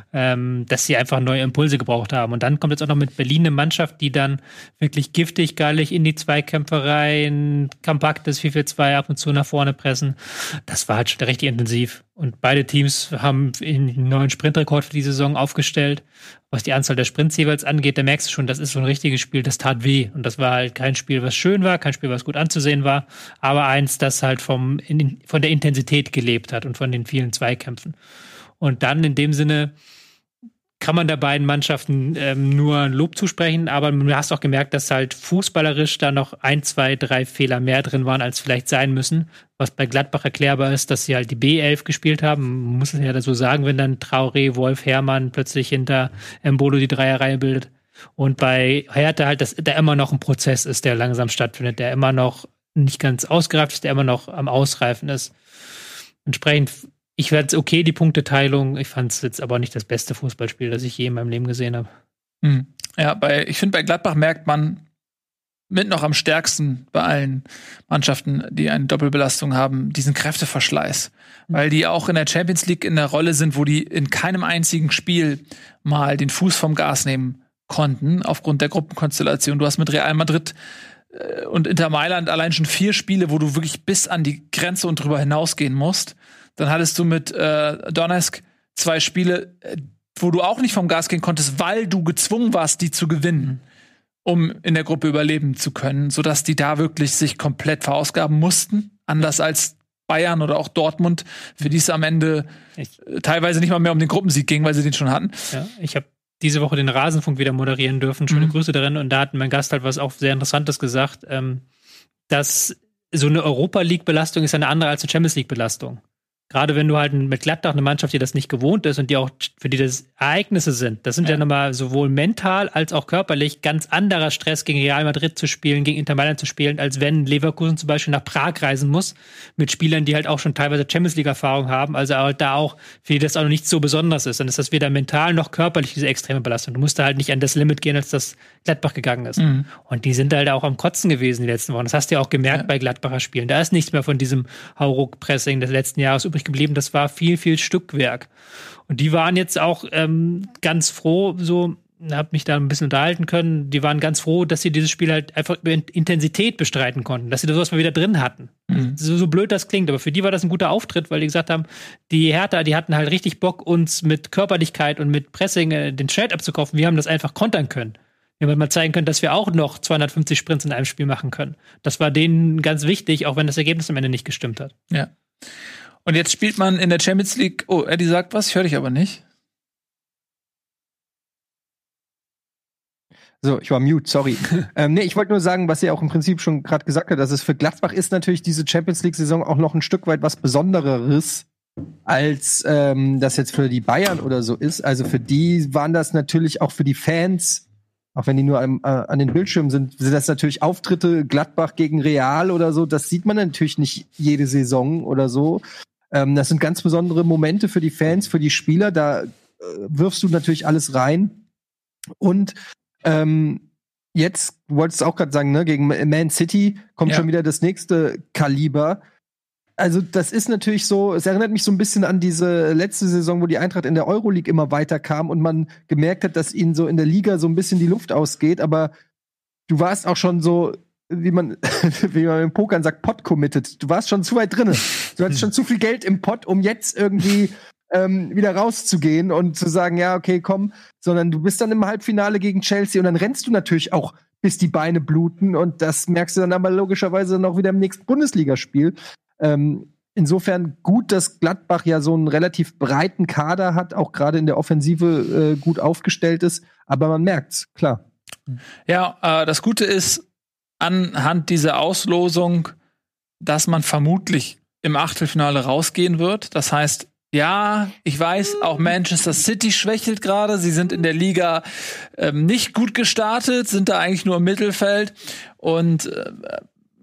dass sie einfach neue Impulse gebraucht haben. Und dann kommt jetzt auch noch mit Berlin eine Mannschaft, die dann wirklich giftig, gallig in die Zweikämpfe rein, kompaktes 4-4-2 ab und zu nach vorne pressen. Das war halt schon richtig intensiv. Und beide Teams haben einen neuen Sprintrekord für die Saison aufgestellt. Was die Anzahl der Sprints jeweils angeht, da merkst du schon, das ist so ein richtiges Spiel, das tat weh. Und das war halt kein Spiel, was schön war, kein Spiel, was gut anzusehen war, aber eins, das halt von der Intensität gelebt hat und von den vielen Zweikämpfen. Und dann in dem Sinne kann man der beiden Mannschaften nur Lob zusprechen, aber du hast auch gemerkt, dass halt fußballerisch da noch 1, 2, 3 Fehler mehr drin waren, als vielleicht sein müssen. Was bei Gladbach erklärbar ist, dass sie halt die B11 gespielt haben. Man muss es ja so sagen, wenn dann Traoré, Wolf, Herrmann plötzlich hinter Embolo die Dreierreihe bildet. Und bei Hertha halt, dass da immer noch ein Prozess ist, der langsam stattfindet, der immer noch nicht ganz ausgereift ist, der immer noch am Ausreifen ist. Entsprechend ich fand es okay, die Punkteteilung. Ich fand es jetzt aber nicht das beste Fußballspiel, das ich je in meinem Leben gesehen habe. Ja, ich finde, bei Gladbach merkt man mit noch am stärksten bei allen Mannschaften, die eine Doppelbelastung haben, diesen Kräfteverschleiß. Weil die auch in der Champions League in der Rolle sind, wo die in keinem einzigen Spiel mal den Fuß vom Gas nehmen konnten, aufgrund der Gruppenkonstellation. Du hast mit Real Madrid und Inter Mailand allein schon 4 Spiele, wo du wirklich bis an die Grenze und drüber hinausgehen musst. Dann hattest du mit Donetsk 2 Spiele, wo du auch nicht vom Gas gehen konntest, weil du gezwungen warst, die zu gewinnen, um in der Gruppe überleben zu können, sodass die da wirklich sich komplett verausgaben mussten. Anders als Bayern oder auch Dortmund, für die es am Ende teilweise nicht mal mehr um den Gruppensieg ging, weil sie den schon hatten. Ja, ich habe diese Woche den Rasenfunk wieder moderieren dürfen. Schöne Grüße darin. Und da hat mein Gast halt was auch sehr Interessantes gesagt, dass so eine Europa-League-Belastung ist eine andere als eine Champions-League-Belastung. Gerade wenn du halt mit Gladbach eine Mannschaft, die das nicht gewohnt ist und die auch für die das Ereignisse sind, das sind ja nochmal sowohl mental als auch körperlich ganz anderer Stress, gegen Real Madrid zu spielen, gegen Inter Mailand zu spielen, als wenn Leverkusen zum Beispiel nach Prag reisen muss, mit Spielern, die halt auch schon teilweise Champions-League-Erfahrung haben, also halt da auch, für die das auch noch nicht so besonders ist. Dann ist das weder mental noch körperlich diese extreme Belastung. Du musst da halt nicht an das Limit gehen, als das Gladbach gegangen ist. Und die sind halt auch am Kotzen gewesen die letzten Wochen. Das hast du ja auch gemerkt bei Gladbacher Spielen. Da ist nichts mehr von diesem Hauruck-Pressing des letzten Jahres übrig geblieben. Das war viel, viel Stückwerk. Und die waren jetzt auch ganz froh, so, habe mich da ein bisschen unterhalten können, die waren ganz froh, dass sie dieses Spiel halt einfach über Intensität bestreiten konnten, dass sie das mal wieder drin hatten. So blöd das klingt, aber für die war das ein guter Auftritt, weil die gesagt haben, die Hertha, die hatten halt richtig Bock, uns mit Körperlichkeit und mit Pressing den Schalt abzukaufen. Wir haben das einfach kontern können. Wir haben mal zeigen können, dass wir auch noch 250 Sprints in einem Spiel machen können. Das war denen ganz wichtig, auch wenn das Ergebnis am Ende nicht gestimmt hat. Ja. Und jetzt spielt man in der Champions League. Oh, Eddie sagt was, ich höre dich aber nicht. So, ich war mute, sorry. Nee, ich wollte nur sagen, was ihr auch im Prinzip schon gerade gesagt habt, dass es für Gladbach ist natürlich diese Champions League-Saison auch noch ein Stück weit was Besonderes, als das jetzt für die Bayern oder so ist. Also für die waren das natürlich auch für die Fans, auch wenn die nur an den Bildschirmen sind das natürlich Auftritte Gladbach gegen Real oder so. Das sieht man natürlich nicht jede Saison oder so. Das sind ganz besondere Momente für die Fans, für die Spieler. Da wirfst du natürlich alles rein. Und jetzt, du wolltest auch gerade sagen, ne, gegen Man City kommt schon wieder das nächste Kaliber. Also das ist natürlich so, es erinnert mich so ein bisschen an diese letzte Saison, wo die Eintracht in der Euroleague immer weiterkam und man gemerkt hat, dass ihnen so in der Liga so ein bisschen die Luft ausgeht, aber du warst auch schon so, wie man im Pokern sagt, pot-committed. Du warst schon zu weit drin. Du hattest schon zu viel Geld im Pot, um jetzt irgendwie wieder rauszugehen und zu sagen, ja, okay, komm, sondern du bist dann im Halbfinale gegen Chelsea und dann rennst du natürlich auch, bis die Beine bluten und das merkst du dann aber logischerweise dann auch wieder im nächsten Bundesligaspiel. Insofern gut, dass Gladbach ja so einen relativ breiten Kader hat, auch gerade in der Offensive gut aufgestellt ist, aber man merkt's, klar. Ja, das Gute ist anhand dieser Auslosung, dass man vermutlich im Achtelfinale rausgehen wird. Das heißt, ja, ich weiß, auch Manchester City schwächelt gerade. Sie sind in der Liga nicht gut gestartet, sind da eigentlich nur im Mittelfeld und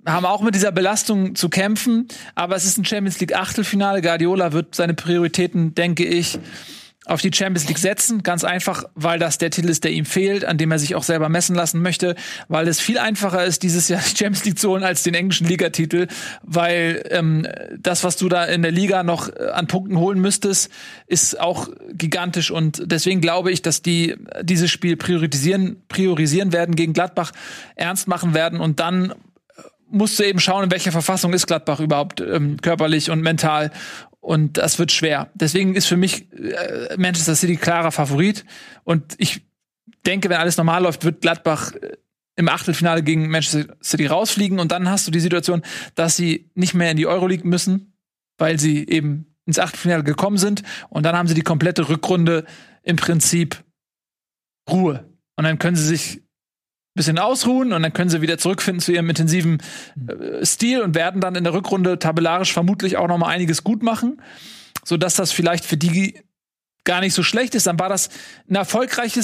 haben auch mit dieser Belastung zu kämpfen, aber es ist ein Champions League Achtelfinale. Guardiola wird seine Prioritäten, denke ich, auf die Champions League setzen. Ganz einfach, weil das der Titel ist, der ihm fehlt, an dem er sich auch selber messen lassen möchte, weil es viel einfacher ist, dieses Jahr die Champions League zu holen als den englischen Ligatitel, weil das, was du da in der Liga noch an Punkten holen müsstest, ist auch gigantisch und deswegen glaube ich, dass die dieses Spiel priorisieren werden, gegen Gladbach ernst machen werden und dann musst du eben schauen, in welcher Verfassung ist Gladbach überhaupt körperlich und mental. Und das wird schwer. Deswegen ist für mich Manchester City klarer Favorit. Und ich denke, wenn alles normal läuft, wird Gladbach im Achtelfinale gegen Manchester City rausfliegen. Und dann hast du die Situation, dass sie nicht mehr in die Euroleague müssen, weil sie eben ins Achtelfinale gekommen sind. Und dann haben sie die komplette Rückrunde im Prinzip Ruhe. Und dann können sie sich bisschen ausruhen und dann können sie wieder zurückfinden zu ihrem intensiven Stil und werden dann in der Rückrunde tabellarisch vermutlich auch noch mal einiges gut machen, sodass das vielleicht für die gar nicht so schlecht ist. Dann war das ein erfolgreicher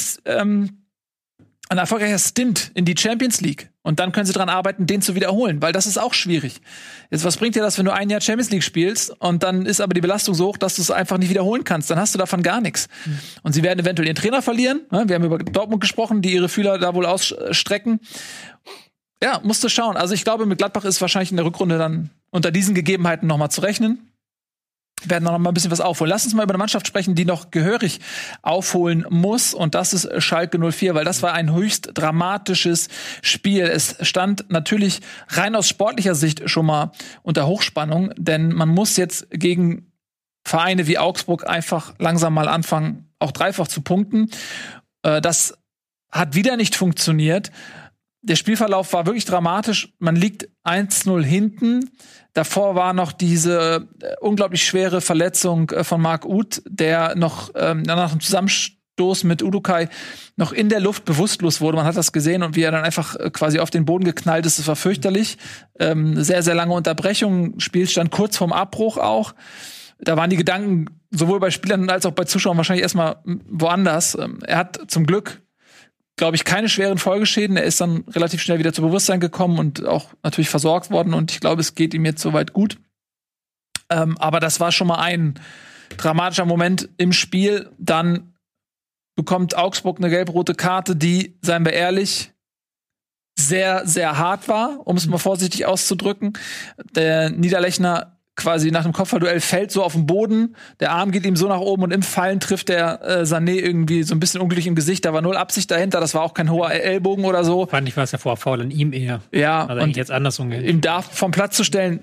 Stint in die Champions League und dann können sie dran arbeiten, den zu wiederholen, weil das ist auch schwierig. Jetzt, was bringt dir das, wenn du ein Jahr Champions League spielst und dann ist aber die Belastung so hoch, dass du es einfach nicht wiederholen kannst? Dann hast du davon gar nichts. Und sie werden eventuell ihren Trainer verlieren. Wir haben über Dortmund gesprochen, die ihre Fühler da wohl ausstrecken. Ja, musst du schauen. Also ich glaube, mit Gladbach ist wahrscheinlich in der Rückrunde dann unter diesen Gegebenheiten noch mal zu rechnen. Wir werden noch mal ein bisschen was aufholen. Lass uns mal über eine Mannschaft sprechen, die noch gehörig aufholen muss. Und das ist Schalke 04, weil das war ein höchst dramatisches Spiel. Es stand natürlich rein aus sportlicher Sicht schon mal unter Hochspannung. Denn man muss jetzt gegen Vereine wie Augsburg einfach langsam mal anfangen, auch dreifach zu punkten. Das hat wieder nicht funktioniert. Der Spielverlauf war wirklich dramatisch. Man liegt 1-0 hinten. Davor war noch diese unglaublich schwere Verletzung von Marc Uth, der noch nach dem Zusammenstoß mit Udukai noch in der Luft bewusstlos wurde. Man hat das gesehen und wie er dann einfach quasi auf den Boden geknallt ist. Das war fürchterlich. Sehr, sehr lange Unterbrechung. Spielstand kurz vorm Abbruch auch. Da waren die Gedanken sowohl bei Spielern als auch bei Zuschauern wahrscheinlich erstmal woanders. Er hat zum Glück, glaube ich, keine schweren Folgeschäden. Er ist dann relativ schnell wieder zu Bewusstsein gekommen und auch natürlich versorgt worden. Und ich glaube, es geht ihm jetzt soweit gut. Aber das war schon mal ein dramatischer Moment im Spiel. Dann bekommt Augsburg eine gelb-rote Karte, die, seien wir ehrlich, sehr, sehr hart war, um es mal vorsichtig auszudrücken. Der Niederlechner quasi nach dem Kopfballduell fällt so auf den Boden, der Arm geht ihm so nach oben und im Fallen trifft der Sané irgendwie so ein bisschen unglücklich im Gesicht. Da war null Absicht dahinter, das war auch kein hoher Ellbogen oder so. Fand ich, war es ja vorher faul an ihm eher. Ja, also und jetzt andersrum geht. Ihm da vom Platz zu stellen,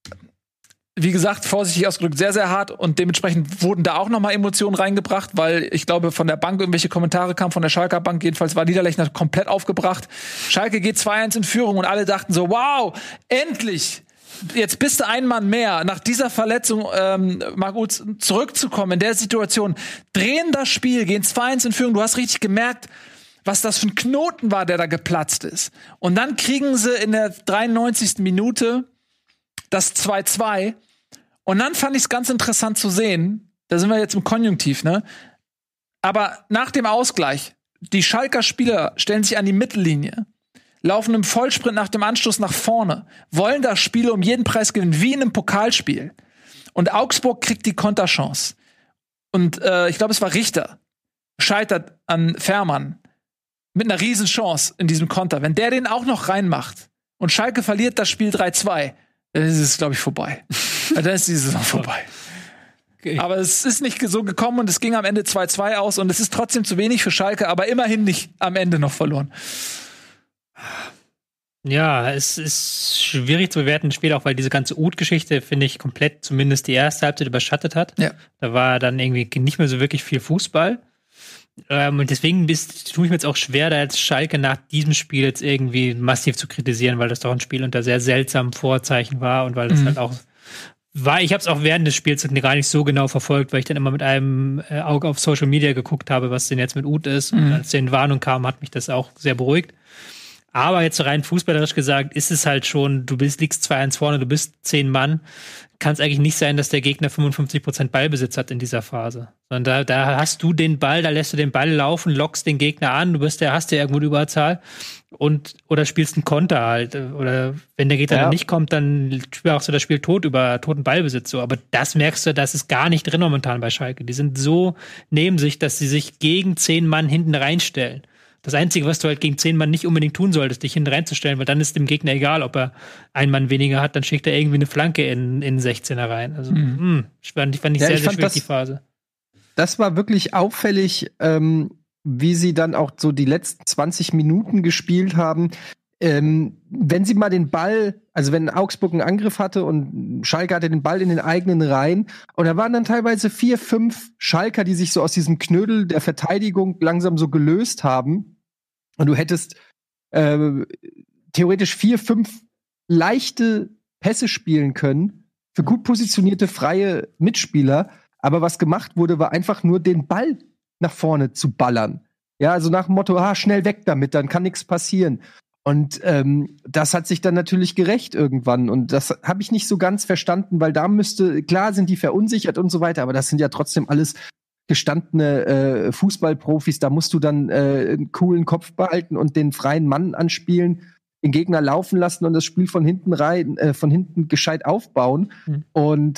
wie gesagt, vorsichtig ausgedrückt, sehr, sehr hart und dementsprechend wurden da auch nochmal Emotionen reingebracht, weil ich glaube, von der Bank irgendwelche Kommentare kamen, von der Schalker Bank jedenfalls war Niederlechner komplett aufgebracht. Schalke geht 2-1 in Führung und alle dachten so, wow, endlich! Jetzt bist du ein Mann mehr. Nach dieser Verletzung, Marc Uth, zurückzukommen in der Situation, drehen das Spiel, gehen 2-1 in Führung. Du hast richtig gemerkt, was das für ein Knoten war, der da geplatzt ist. Und dann kriegen sie in der 93. Minute das 2-2. Und dann fand ich es ganz interessant zu sehen, da sind wir jetzt im Konjunktiv, ne? Aber nach dem Ausgleich, die Schalker Spieler stellen sich an die Mittellinie, laufen im Vollsprint nach dem Anstoß nach vorne, wollen das Spiel um jeden Preis gewinnen, wie in einem Pokalspiel. Und Augsburg kriegt die Konterchance. Und ich glaube, es war Richter, scheitert an Fährmann mit einer riesen Chance in diesem Konter. Wenn der den auch noch reinmacht und Schalke verliert das Spiel 3-2, dann ist es, glaube ich, vorbei. Dann ist die Saison vorbei. Okay. Aber es ist nicht so gekommen und es ging am Ende 2-2 aus und es ist trotzdem zu wenig für Schalke, aber immerhin nicht am Ende noch verloren. Ja, es ist schwierig zu bewerten, das Spiel, auch weil diese ganze Uth-Geschichte, finde ich, komplett zumindest die erste Halbzeit überschattet hat. Ja. Da war dann irgendwie nicht mehr so wirklich viel Fußball. Und deswegen tue ich mir jetzt auch schwer, da jetzt Schalke nach diesem Spiel jetzt irgendwie massiv zu kritisieren, weil das doch ein Spiel unter sehr seltsamen Vorzeichen war und weil das halt auch war. Ich habe es auch während des Spiels gar nicht so genau verfolgt, weil ich dann immer mit einem Auge auf Social Media geguckt habe, was denn jetzt mit Uth ist. Und als die Warnung kam, hat mich das auch sehr beruhigt. Aber jetzt rein fußballerisch gesagt, ist es halt schon, liegst 2-1 vorne, du bist 10 Mann. Kann es eigentlich nicht sein, dass der Gegner 55% Ballbesitz hat in dieser Phase. Sondern da hast du den Ball, da lässt du den Ball laufen, lockst den Gegner an, hast ja irgendwo eine Überzahl oder spielst einen Konter halt. Oder wenn der Gegner dann nicht kommt, dann spielst du das Spiel toten Ballbesitz so. Aber das merkst du, das ist gar nicht drin momentan bei Schalke. Die sind so neben sich, dass sie sich gegen 10 Mann hinten reinstellen. Das Einzige, was du halt gegen 10 Mann nicht unbedingt tun solltest, dich hinten reinzustellen, weil dann ist dem Gegner egal, ob er einen Mann weniger hat, dann schickt er irgendwie eine Flanke in 16er rein. Also, fand ich sehr schwierig, die Phase. Das war wirklich auffällig, wie sie dann auch so die letzten 20 Minuten gespielt haben. Wenn sie mal den Ball, also wenn Augsburg einen Angriff hatte und Schalke hatte den Ball in den eigenen Reihen und da waren dann teilweise 4, 5 Schalker, die sich so aus diesem Knödel der Verteidigung langsam so gelöst haben und du hättest theoretisch 4, 5 leichte Pässe spielen können für gut positionierte freie Mitspieler, aber was gemacht wurde, war einfach nur den Ball nach vorne zu ballern. Ja, also nach dem Motto, schnell weg damit, dann kann nichts passieren. Und das hat sich dann natürlich gerecht irgendwann. Und das habe ich nicht so ganz verstanden, weil klar sind die verunsichert und so weiter, aber das sind ja trotzdem alles gestandene Fußballprofis. Da musst du dann einen coolen Kopf behalten und den freien Mann anspielen, den Gegner laufen lassen und das Spiel von hinten gescheit aufbauen und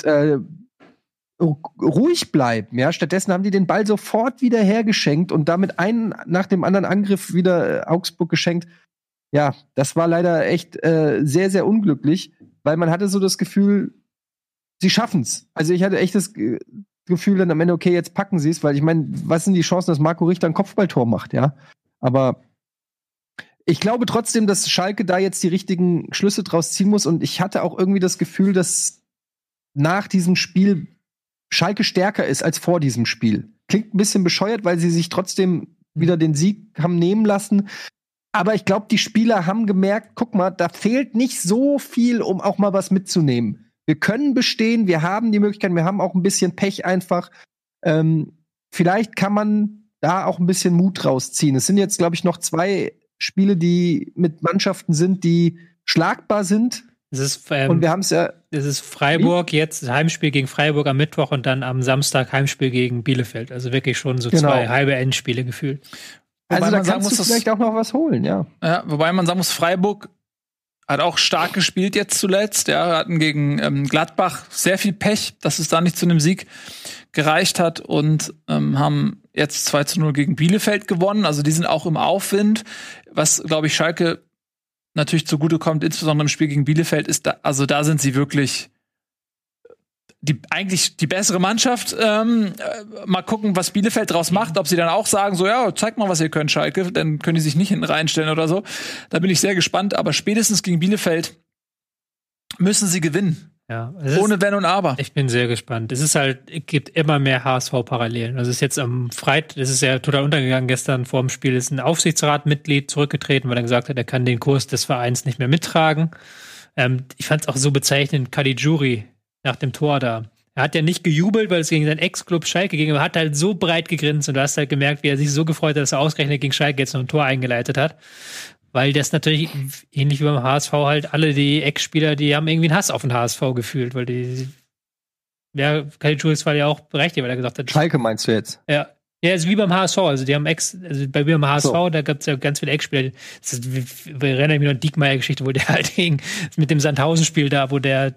ruhig bleiben. Ja? Stattdessen haben die den Ball sofort wieder hergeschenkt und damit einen nach dem anderen Angriff wieder Augsburg geschenkt. Ja, das war leider echt sehr, sehr unglücklich, weil man hatte so das Gefühl, sie schaffen's. Also ich hatte echt das Gefühl dann am Ende, okay, jetzt packen sie es, weil ich meine, was sind die Chancen, dass Marco Richter ein Kopfballtor macht, ja? Aber ich glaube trotzdem, dass Schalke da jetzt die richtigen Schlüsse draus ziehen muss und ich hatte auch irgendwie das Gefühl, dass nach diesem Spiel Schalke stärker ist als vor diesem Spiel. Klingt ein bisschen bescheuert, weil sie sich trotzdem wieder den Sieg haben nehmen lassen. Aber ich glaube, die Spieler haben gemerkt, guck mal, da fehlt nicht so viel, um auch mal was mitzunehmen. Wir können bestehen, wir haben die Möglichkeit, wir haben auch ein bisschen Pech einfach. Vielleicht kann man da auch ein bisschen Mut rausziehen. Es sind jetzt, glaube ich, noch 2 Spiele, die mit Mannschaften sind, die schlagbar sind. Und wir haben es ja. Es ist Freiburg jetzt, Heimspiel gegen Freiburg am Mittwoch und dann am Samstag Heimspiel gegen Bielefeld. Also wirklich schon so 2 halbe Endspiele gefühlt. Also da kannst du vielleicht auch noch was holen, ja. Wobei man sagen muss, Freiburg hat auch stark gespielt jetzt zuletzt. Ja, hatten gegen Gladbach sehr viel Pech, dass es da nicht zu einem Sieg gereicht hat und haben jetzt 2-0 gegen Bielefeld gewonnen. Also die sind auch im Aufwind. Was, glaube ich, Schalke natürlich zugutekommt, insbesondere im Spiel gegen Bielefeld, ist da sind sie wirklich eigentlich die bessere Mannschaft. Mal gucken, was Bielefeld draus macht, ob sie dann auch sagen, so, ja, zeigt mal, was ihr könnt, Schalke, dann können die sich nicht hinten reinstellen oder so. Da bin ich sehr gespannt, aber spätestens gegen Bielefeld müssen sie gewinnen. Ja, ohne Wenn und Aber. Ich bin sehr gespannt. Es gibt immer mehr HSV-Parallelen. Also es ist jetzt am Freitag, das ist ja total untergegangen gestern vor dem Spiel, ist ein Aufsichtsratmitglied zurückgetreten, weil er gesagt hat, er kann den Kurs des Vereins nicht mehr mittragen. Ich fand es auch so bezeichnend, Caligiuri nach dem Tor da. Er hat ja nicht gejubelt, weil es gegen seinen Ex-Club Schalke ging, aber hat halt so breit gegrinst und du hast halt gemerkt, wie er sich so gefreut hat, dass er ausgerechnet gegen Schalke jetzt noch ein Tor eingeleitet hat. Weil das natürlich, ähnlich wie beim HSV, halt alle die Ex-Spieler, die haben irgendwie einen Hass auf den HSV gefühlt, weil Caligiuri war ja auch berechtigt, weil er gesagt hat. Schalke meinst du jetzt? Ja. Ja, ist wie beim HSV, also die haben bei mir beim HSV, da gab es ja ganz viele Ex-Spieler. Wir erinnern mich noch an die Diekmeyer-Geschichte, wo der halt mit dem Sandhausen-Spiel da, wo der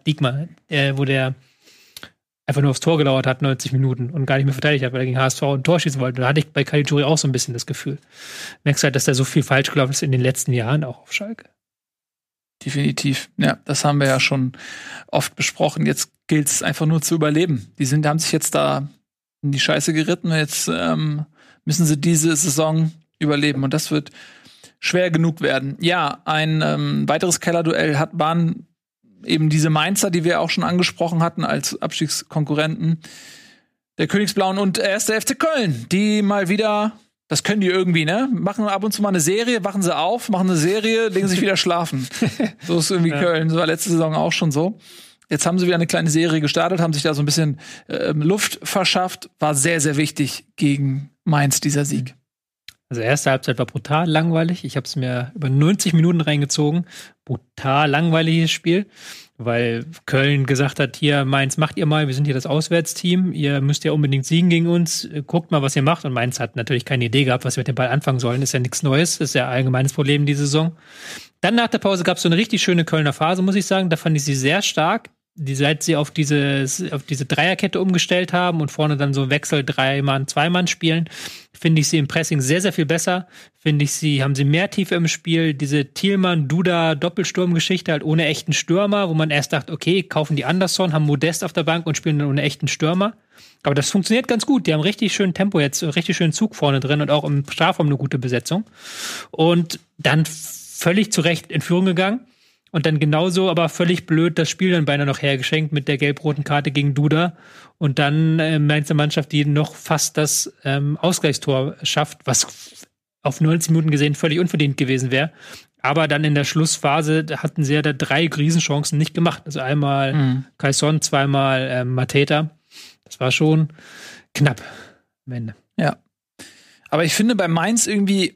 einfach nur aufs Tor gelauert hat, 90 Minuten und gar nicht mehr verteidigt hat, weil er gegen HSV ein Tor schießen wollte. Da hatte ich bei Caligiuri auch so ein bisschen das Gefühl. Merkst halt, dass da so viel falsch gelaufen ist in den letzten Jahren, auch auf Schalke. Definitiv. Ja, das haben wir ja schon oft besprochen. Jetzt gilt es einfach nur zu überleben. haben sich jetzt da in die Scheiße geritten. Jetzt müssen sie diese Saison überleben. Und das wird schwer genug werden. Ja, ein weiteres Kellerduell waren eben diese Mainzer, die wir auch schon angesprochen hatten als Abstiegskonkurrenten. Der Königsblauen und 1. FC Köln, die mal wieder, das können die irgendwie, ne? Machen ab und zu mal eine Serie, wachen sie auf, machen eine Serie, legen sich wieder schlafen. So ist irgendwie Köln. Das war letzte Saison auch schon so. Jetzt haben sie wieder eine kleine Serie gestartet, haben sich da so ein bisschen Luft verschafft. War sehr, sehr wichtig gegen Mainz, dieser Sieg. Also erste Halbzeit war brutal langweilig. Ich habe es mir über 90 Minuten reingezogen. Brutal langweiliges Spiel, weil Köln gesagt hat, hier Mainz macht ihr mal, wir sind hier das Auswärtsteam, ihr müsst ja unbedingt siegen gegen uns, guckt mal, was ihr macht. Und Mainz hat natürlich keine Idee gehabt, was wir mit dem Ball anfangen sollen. Ist ja nichts Neues, ist ja ein allgemeines Problem diese Saison. Dann nach der Pause gab es so eine richtig schöne Kölner Phase, muss ich sagen. Da fand ich sie sehr stark. Seit sie auf diese Dreierkette umgestellt haben und vorne dann so einen Wechsel 3-Mann, 2-Mann spielen, finde ich sie im Pressing sehr, sehr viel besser. Haben sie mehr Tiefe im Spiel. Diese Thielmann-Duda-Doppelsturm-Geschichte halt ohne echten Stürmer, wo man erst dachte, okay, kaufen die Anderson, haben Modest auf der Bank und spielen dann ohne echten Stürmer. Aber das funktioniert ganz gut. Die haben richtig schön Tempo jetzt, richtig schön Zug vorne drin und auch im Strafraum eine gute Besetzung. Und dann völlig zu Recht in Führung gegangen. Und dann genauso, aber völlig blöd, das Spiel dann beinahe noch hergeschenkt mit der gelb-roten Karte gegen Duda. Und dann Mainzer Mannschaft, die noch fast das Ausgleichstor schafft, was auf 90 Minuten gesehen völlig unverdient gewesen wäre. Aber dann in der Schlussphase hatten sie ja da 3 Riesenchancen nicht gemacht. Also einmal Quaison, zweimal Mateta. Das war schon knapp am Ende. Ja. Aber ich finde bei Mainz irgendwie,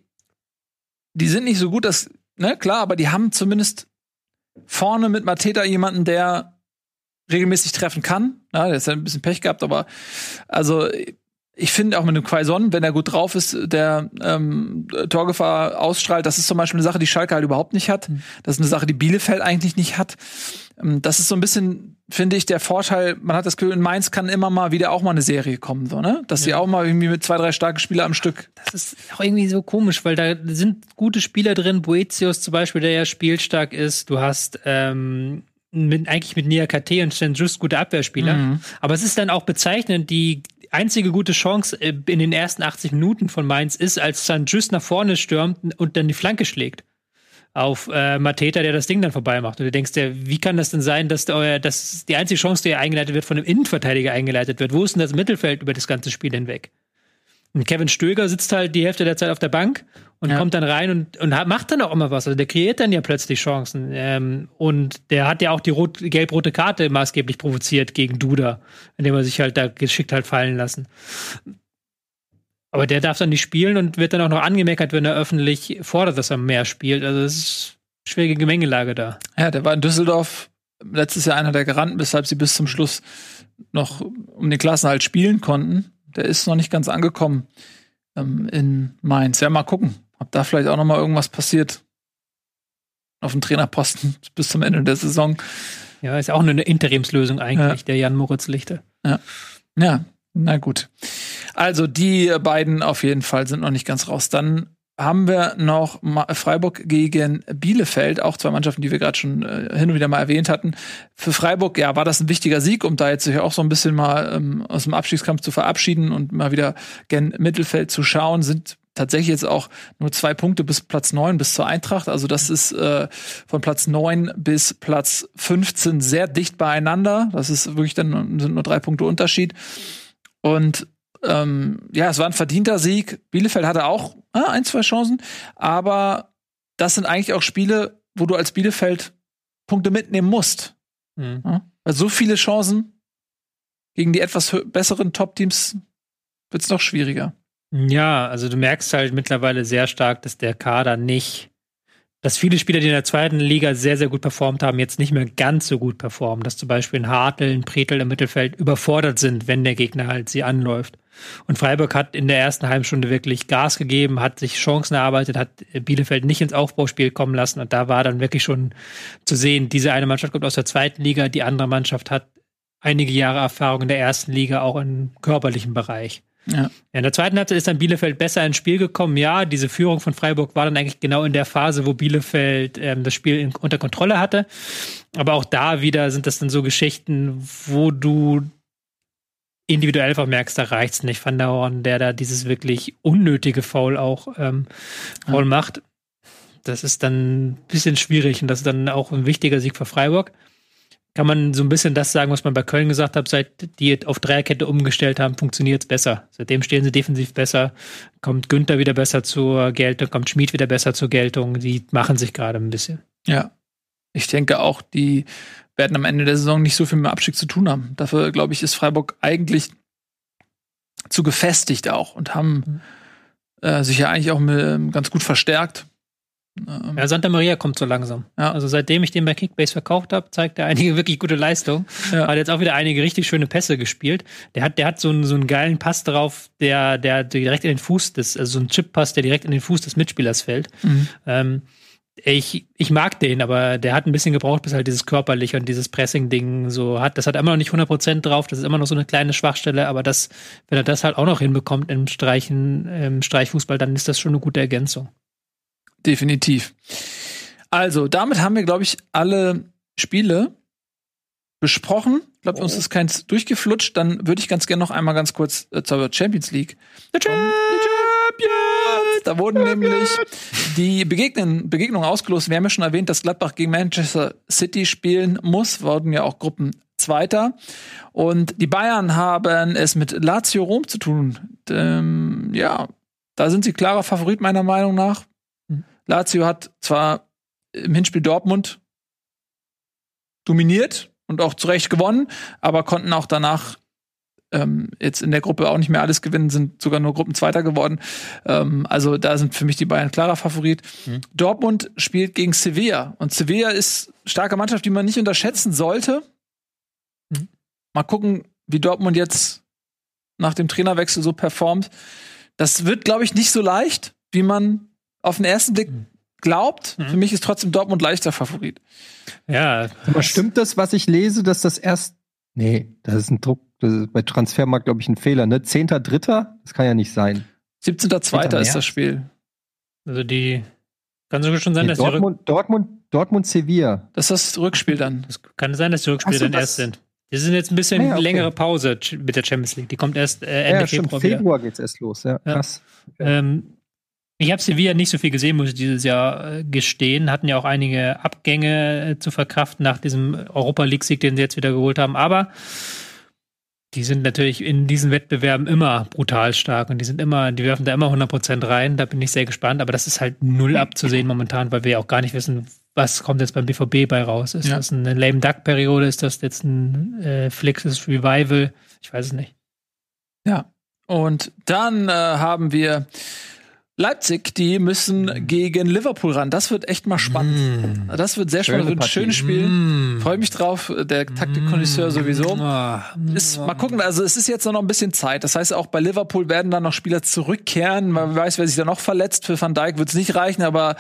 die sind nicht so gut, klar, aber die haben zumindest vorne mit Mateta jemanden, der regelmäßig treffen kann. Ja, der hat ein bisschen Pech gehabt, aber also ich finde auch mit dem Quaison, wenn er gut drauf ist, der Torgefahr ausstrahlt, das ist zum Beispiel eine Sache, die Schalke halt überhaupt nicht hat. Das ist eine Sache, die Bielefeld eigentlich nicht hat. Das ist so ein bisschen, finde ich, der Vorteil, man hat das Gefühl, in Mainz kann immer mal wieder auch mal eine Serie kommen, so, ne? Dass sie auch mal irgendwie mit 2, 3 starken Spielern am Stück. Das ist auch irgendwie so komisch, weil da sind gute Spieler drin, Boetius zum Beispiel, der ja spielstark ist. Du hast eigentlich mit Niakate und St. Just gute Abwehrspieler. Aber es ist dann auch bezeichnend, die einzige gute Chance in den ersten 80 Minuten von Mainz ist, als St. Just nach vorne stürmt und dann die Flanke schlägt auf Mateta, der das Ding dann vorbei macht. Und du denkst dir, wie kann das denn sein, dass die einzige Chance, die eingeleitet wird, von einem Innenverteidiger eingeleitet wird? Wo ist denn das Mittelfeld über das ganze Spiel hinweg? Und Kevin Stöger sitzt halt die Hälfte der Zeit auf der Bank und kommt dann rein und macht dann auch immer was. Also der kreiert dann ja plötzlich Chancen. Und der hat ja auch die gelb-rote Karte maßgeblich provoziert gegen Duda, indem er sich halt da geschickt halt fallen lassen. Aber der darf dann nicht spielen und wird dann auch noch angemeckert, wenn er öffentlich fordert, dass er mehr spielt. Also es ist eine schwierige Gemengelage da. Ja, der war in Düsseldorf letztes Jahr einer der Garanten, weshalb sie bis zum Schluss noch um den Klassenerhalt spielen konnten. Der ist noch nicht ganz angekommen in Mainz. Ja, mal gucken, ob da vielleicht auch noch mal irgendwas passiert auf dem Trainerposten bis zum Ende der Saison. Ja, ist auch nur eine Interimslösung eigentlich, der Jan Moritz Lichte. Ja, na gut. Also die beiden auf jeden Fall sind noch nicht ganz raus. Dann haben wir noch Freiburg gegen Bielefeld, auch 2 Mannschaften, die wir gerade schon hin und wieder mal erwähnt hatten. Für Freiburg, ja, war das ein wichtiger Sieg, um da jetzt sich auch so ein bisschen mal aus dem Abstiegskampf zu verabschieden und mal wieder gen Mittelfeld zu schauen, sind tatsächlich jetzt auch nur 2 Punkte bis Platz 9, bis zur Eintracht. Also das ist von Platz 9 bis Platz 15 sehr dicht beieinander. Das ist wirklich sind nur 3 Punkte Unterschied. Und es war ein verdienter Sieg. Bielefeld hatte auch 1, 2 Chancen, aber das sind eigentlich auch Spiele, wo du als Bielefeld Punkte mitnehmen musst. Ja? Weil so viele Chancen gegen die etwas besseren Top-Teams wird's noch schwieriger. Ja, also du merkst halt mittlerweile sehr stark, dass der Kader dass viele Spieler, die in der 2. Liga sehr, sehr gut performt haben, jetzt nicht mehr ganz so gut performen. Dass zum Beispiel ein Hartl, ein Pretel im Mittelfeld überfordert sind, wenn der Gegner halt sie anläuft. Und Freiburg hat in der ersten halben Stunde wirklich Gas gegeben, hat sich Chancen erarbeitet, hat Bielefeld nicht ins Aufbauspiel kommen lassen. Und da war dann wirklich schon zu sehen, diese eine Mannschaft kommt aus der 2. Liga, die andere Mannschaft hat einige Jahre Erfahrung in der 1. Liga, auch im körperlichen Bereich. Ja, in der 2. Halbzeit ist dann Bielefeld besser ins Spiel gekommen. Ja, diese Führung von Freiburg war dann eigentlich genau in der Phase, wo Bielefeld das Spiel unter Kontrolle hatte. Aber auch da wieder sind das dann so Geschichten, wo du individuell einfach merkst, da reicht's nicht. Van der Horn, der da dieses wirklich unnötige Foul auch Foul macht. Das ist dann ein bisschen schwierig und das ist dann auch ein wichtiger Sieg für Freiburg. Kann man so ein bisschen das sagen, was man bei Köln gesagt hat, seit die auf Dreierkette umgestellt haben, funktioniert es besser. Seitdem stehen sie defensiv besser, kommt Günther wieder besser zur Geltung, kommt Schmid wieder besser zur Geltung. Die machen sich gerade ein bisschen. Ja, ich denke auch, die werden am Ende der Saison nicht so viel mit dem Abstieg zu tun haben. Dafür, glaube ich, ist Freiburg eigentlich zu gefestigt auch und haben sich ja eigentlich auch ganz gut verstärkt. Ja, Santa Maria kommt so langsam. Ja. Also seitdem ich den bei Kickbase verkauft habe, zeigt er einige wirklich gute Leistung. Ja. Hat jetzt auch wieder einige richtig schöne Pässe gespielt. Der hat so einen geilen Pass drauf, der direkt in den Fuß also so ein Chip-Pass, der direkt in den Fuß des Mitspielers fällt. Ich mag den, aber der hat ein bisschen gebraucht, bis halt dieses Körperliche und dieses Pressing-Ding so hat. Das hat immer noch nicht 100% drauf, das ist immer noch so eine kleine Schwachstelle, aber wenn er das halt auch noch hinbekommt im Streichfußball, dann ist das schon eine gute Ergänzung. Definitiv. Also, damit haben wir, glaube ich, alle Spiele besprochen. Ich glaube, uns ist keins durchgeflutscht. Dann würde ich ganz gerne noch einmal ganz kurz zur Champions League. The Champions! Da wurden nämlich die Begegnungen ausgelost. Wir haben ja schon erwähnt, dass Gladbach gegen Manchester City spielen muss. Wurden ja auch Gruppenzweiter. Und die Bayern haben es mit Lazio Rom zu tun. Ja, da sind sie klarer Favorit, meiner Meinung nach. Lazio hat zwar im Hinspiel Dortmund dominiert und auch zu Recht gewonnen, aber konnten auch danach jetzt in der Gruppe auch nicht mehr alles gewinnen, sind sogar nur Gruppenzweiter geworden. Also da sind für mich die Bayern klarer Favorit. Dortmund spielt gegen Sevilla und Sevilla ist eine starke Mannschaft, die man nicht unterschätzen sollte. Mal gucken, wie Dortmund jetzt nach dem Trainerwechsel so performt. Das wird, glaube ich, nicht so leicht, wie man auf den ersten Blick glaubt. Für mich ist trotzdem Dortmund leichter Favorit. Ja. Aber stimmt das, was ich lese, dass das erst... Nee, das ist ein Druck. Das ist bei Transfermarkt, glaube ich, ein Fehler, ne? 10.3.? Das kann ja nicht sein. 17.2. ist das Spiel. Also kann sogar schon sein, dass Dortmund Sevilla. Das ist das Rückspiel dann. Es kann sein, dass die Rückspiele dann erst sind. Die sind jetzt ein bisschen längere Pause mit der Champions League. Die kommt erst Ende Februar. Februar geht's erst los, ja. Krass. Okay. Ich habe Sevilla nicht so viel gesehen, muss ich dieses Jahr gestehen. Hatten ja auch einige Abgänge zu verkraften nach diesem Europa-League-Sieg, den sie jetzt wieder geholt haben. Aber die sind natürlich in diesen Wettbewerben immer brutal stark und die werfen da immer 100% rein. Da bin ich sehr gespannt. Aber das ist halt null abzusehen momentan, weil wir auch gar nicht wissen, was kommt jetzt beim BVB bei raus. Ist das eine Lame Duck-Periode? Ist das jetzt ein Flixes Revival? Ich weiß es nicht. Ja, und dann haben wir Leipzig, die müssen gegen Liverpool ran. Das wird echt mal spannend. Das wird sehr spannend. Das wird ein schönes Spiel. Freue mich drauf. Der Taktikkonnoisseur sowieso. Mal gucken. Also es ist jetzt noch ein bisschen Zeit. Das heißt, auch bei Liverpool werden dann noch Spieler zurückkehren. Man weiß, wer sich da noch verletzt. Für Van Dijk wird es nicht reichen, aber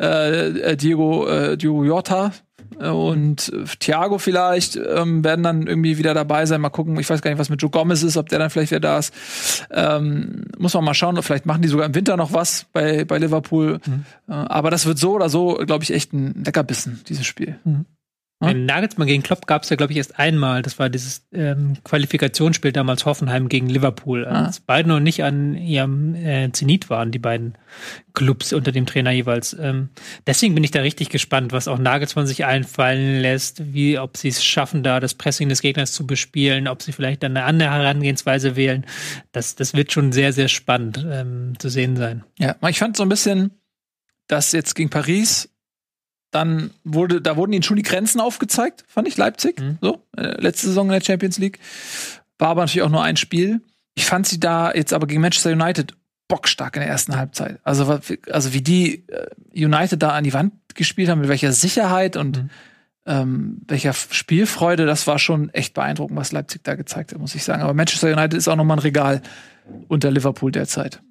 Diogo Jota und Thiago vielleicht werden dann irgendwie wieder dabei sein. Mal gucken. Ich weiß gar nicht, was mit Joe Gomez ist, ob der dann vielleicht wieder da ist. Muss man mal schauen. Vielleicht machen die sogar im Winter noch was bei Liverpool. Aber das wird so oder so, glaube ich, echt ein Leckerbissen, dieses Spiel. Den Nagelsmann gegen Klopp gab es ja, glaube ich, erst einmal. Das war dieses Qualifikationsspiel damals Hoffenheim gegen Liverpool. Als beide noch nicht an ihrem Zenit waren, die beiden Clubs unter dem Trainer jeweils. Deswegen bin ich da richtig gespannt, was auch Nagelsmann sich einfallen lässt, ob sie es schaffen, da das Pressing des Gegners zu bespielen, ob sie vielleicht dann eine andere Herangehensweise wählen. Das wird schon sehr, sehr spannend zu sehen sein. Ja, ich fand so ein bisschen, dass jetzt gegen Paris da wurden ihnen schon die Grenzen aufgezeigt, fand ich, Leipzig. Letzte Saison in der Champions League. War aber natürlich auch nur ein Spiel. Ich fand sie da jetzt aber gegen Manchester United bockstark in der ersten Halbzeit. Also wie die United da an die Wand gespielt haben, mit welcher Sicherheit und welcher Spielfreude, das war schon echt beeindruckend, was Leipzig da gezeigt hat, muss ich sagen. Aber Manchester United ist auch noch mal ein Regal unter Liverpool derzeit.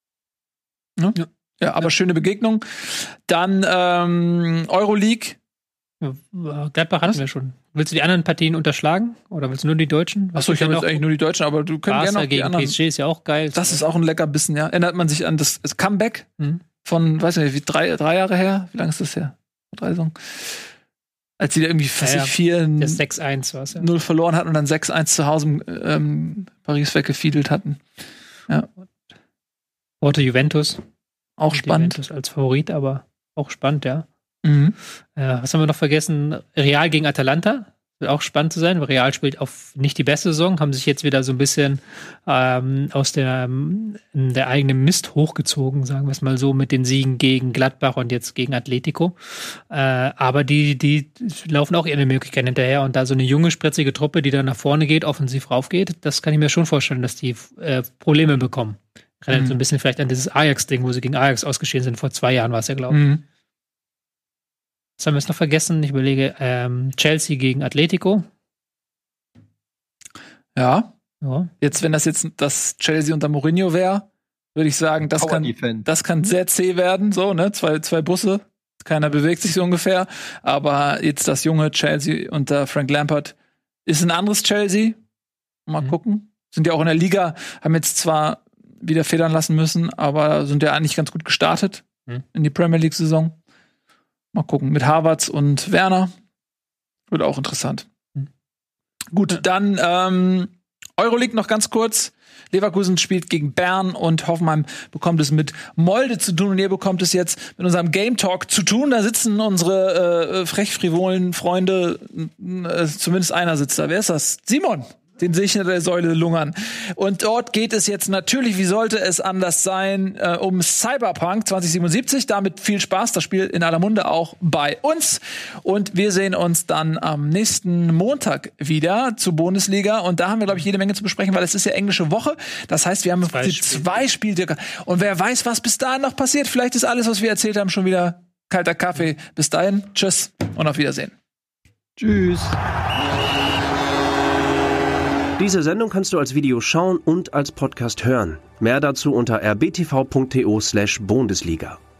Ne? Ja, aber schöne Begegnung. Dann Euroleague. Gladbach hatten wir schon. Willst du die anderen Partien unterschlagen? Oder willst du nur die Deutschen? Achso, ich habe jetzt eigentlich nur die Deutschen, aber du kannst gerne noch die anderen. PSG ist ja auch geil. Das ist auch ein Leckerbissen, ja. Erinnert man sich an das Comeback von, weiß nicht, wie 3 Jahre her? Wie lange ist das her? 3 Saison. Als sie da irgendwie 6-1 war es, 0 verloren hatten und dann 6-1 zu Hause Paris weggefiedelt hatten. Ja. Porto Juventus. Auch spannend. Juventus als Favorit, aber auch spannend, ja. Was haben wir noch vergessen? Real gegen Atalanta. Wird auch spannend zu sein, weil Real spielt auf nicht die beste Saison, haben sich jetzt wieder so ein bisschen aus der eigenen Mist hochgezogen, sagen wir es mal so, mit den Siegen gegen Gladbach und jetzt gegen Atletico. Aber die laufen auch ihre Möglichkeiten hinterher und da so eine junge, spritzige Truppe, die dann nach vorne geht, offensiv raufgeht, das kann ich mir schon vorstellen, dass die Probleme bekommen Erinnert so ein bisschen vielleicht an dieses Ajax-Ding, wo sie gegen Ajax ausgeschieden sind. Vor 2 Jahren war es ja, glaube ich. Was haben wir jetzt noch vergessen? Ich überlege, Chelsea gegen Atletico. Ja. Ja. Jetzt, wenn das Chelsea unter Mourinho wäre, würde ich sagen, das kann sehr zäh werden. So, ne? Zwei Busse. Keiner bewegt sich so ungefähr. Aber jetzt das junge Chelsea unter Frank Lampard ist ein anderes Chelsea. Mal gucken. Sind ja auch in der Liga, haben jetzt zwar wieder federn lassen müssen, aber sind ja eigentlich ganz gut gestartet in die Premier League-Saison. Mal gucken. Mit Havertz und Werner. Wird auch interessant. Gut, dann Euroleague noch ganz kurz. Leverkusen spielt gegen Bern und Hoffenheim bekommt es mit Molde zu tun. Und ihr bekommt es jetzt mit unserem Game Talk zu tun. Da sitzen unsere frech-frivolen Freunde, zumindest einer sitzt da. Wer ist das? Simon. Den sehe ich hinter der Säule lungern. Und dort geht es jetzt natürlich, wie sollte es anders sein, um Cyberpunk 2077. Damit viel Spaß, das Spiel in aller Munde auch bei uns. Und wir sehen uns dann am nächsten Montag wieder zur Bundesliga. Und da haben wir, glaube ich, jede Menge zu besprechen, weil es ist ja englische Woche. Das heißt, wir haben 2 Spiele. Und wer weiß, was bis dahin noch passiert. Vielleicht ist alles, was wir erzählt haben, schon wieder kalter Kaffee. Bis dahin, tschüss und auf Wiedersehen. Tschüss. Diese Sendung kannst du als Video schauen und als Podcast hören. Mehr dazu unter rbtv.to/Bundesliga.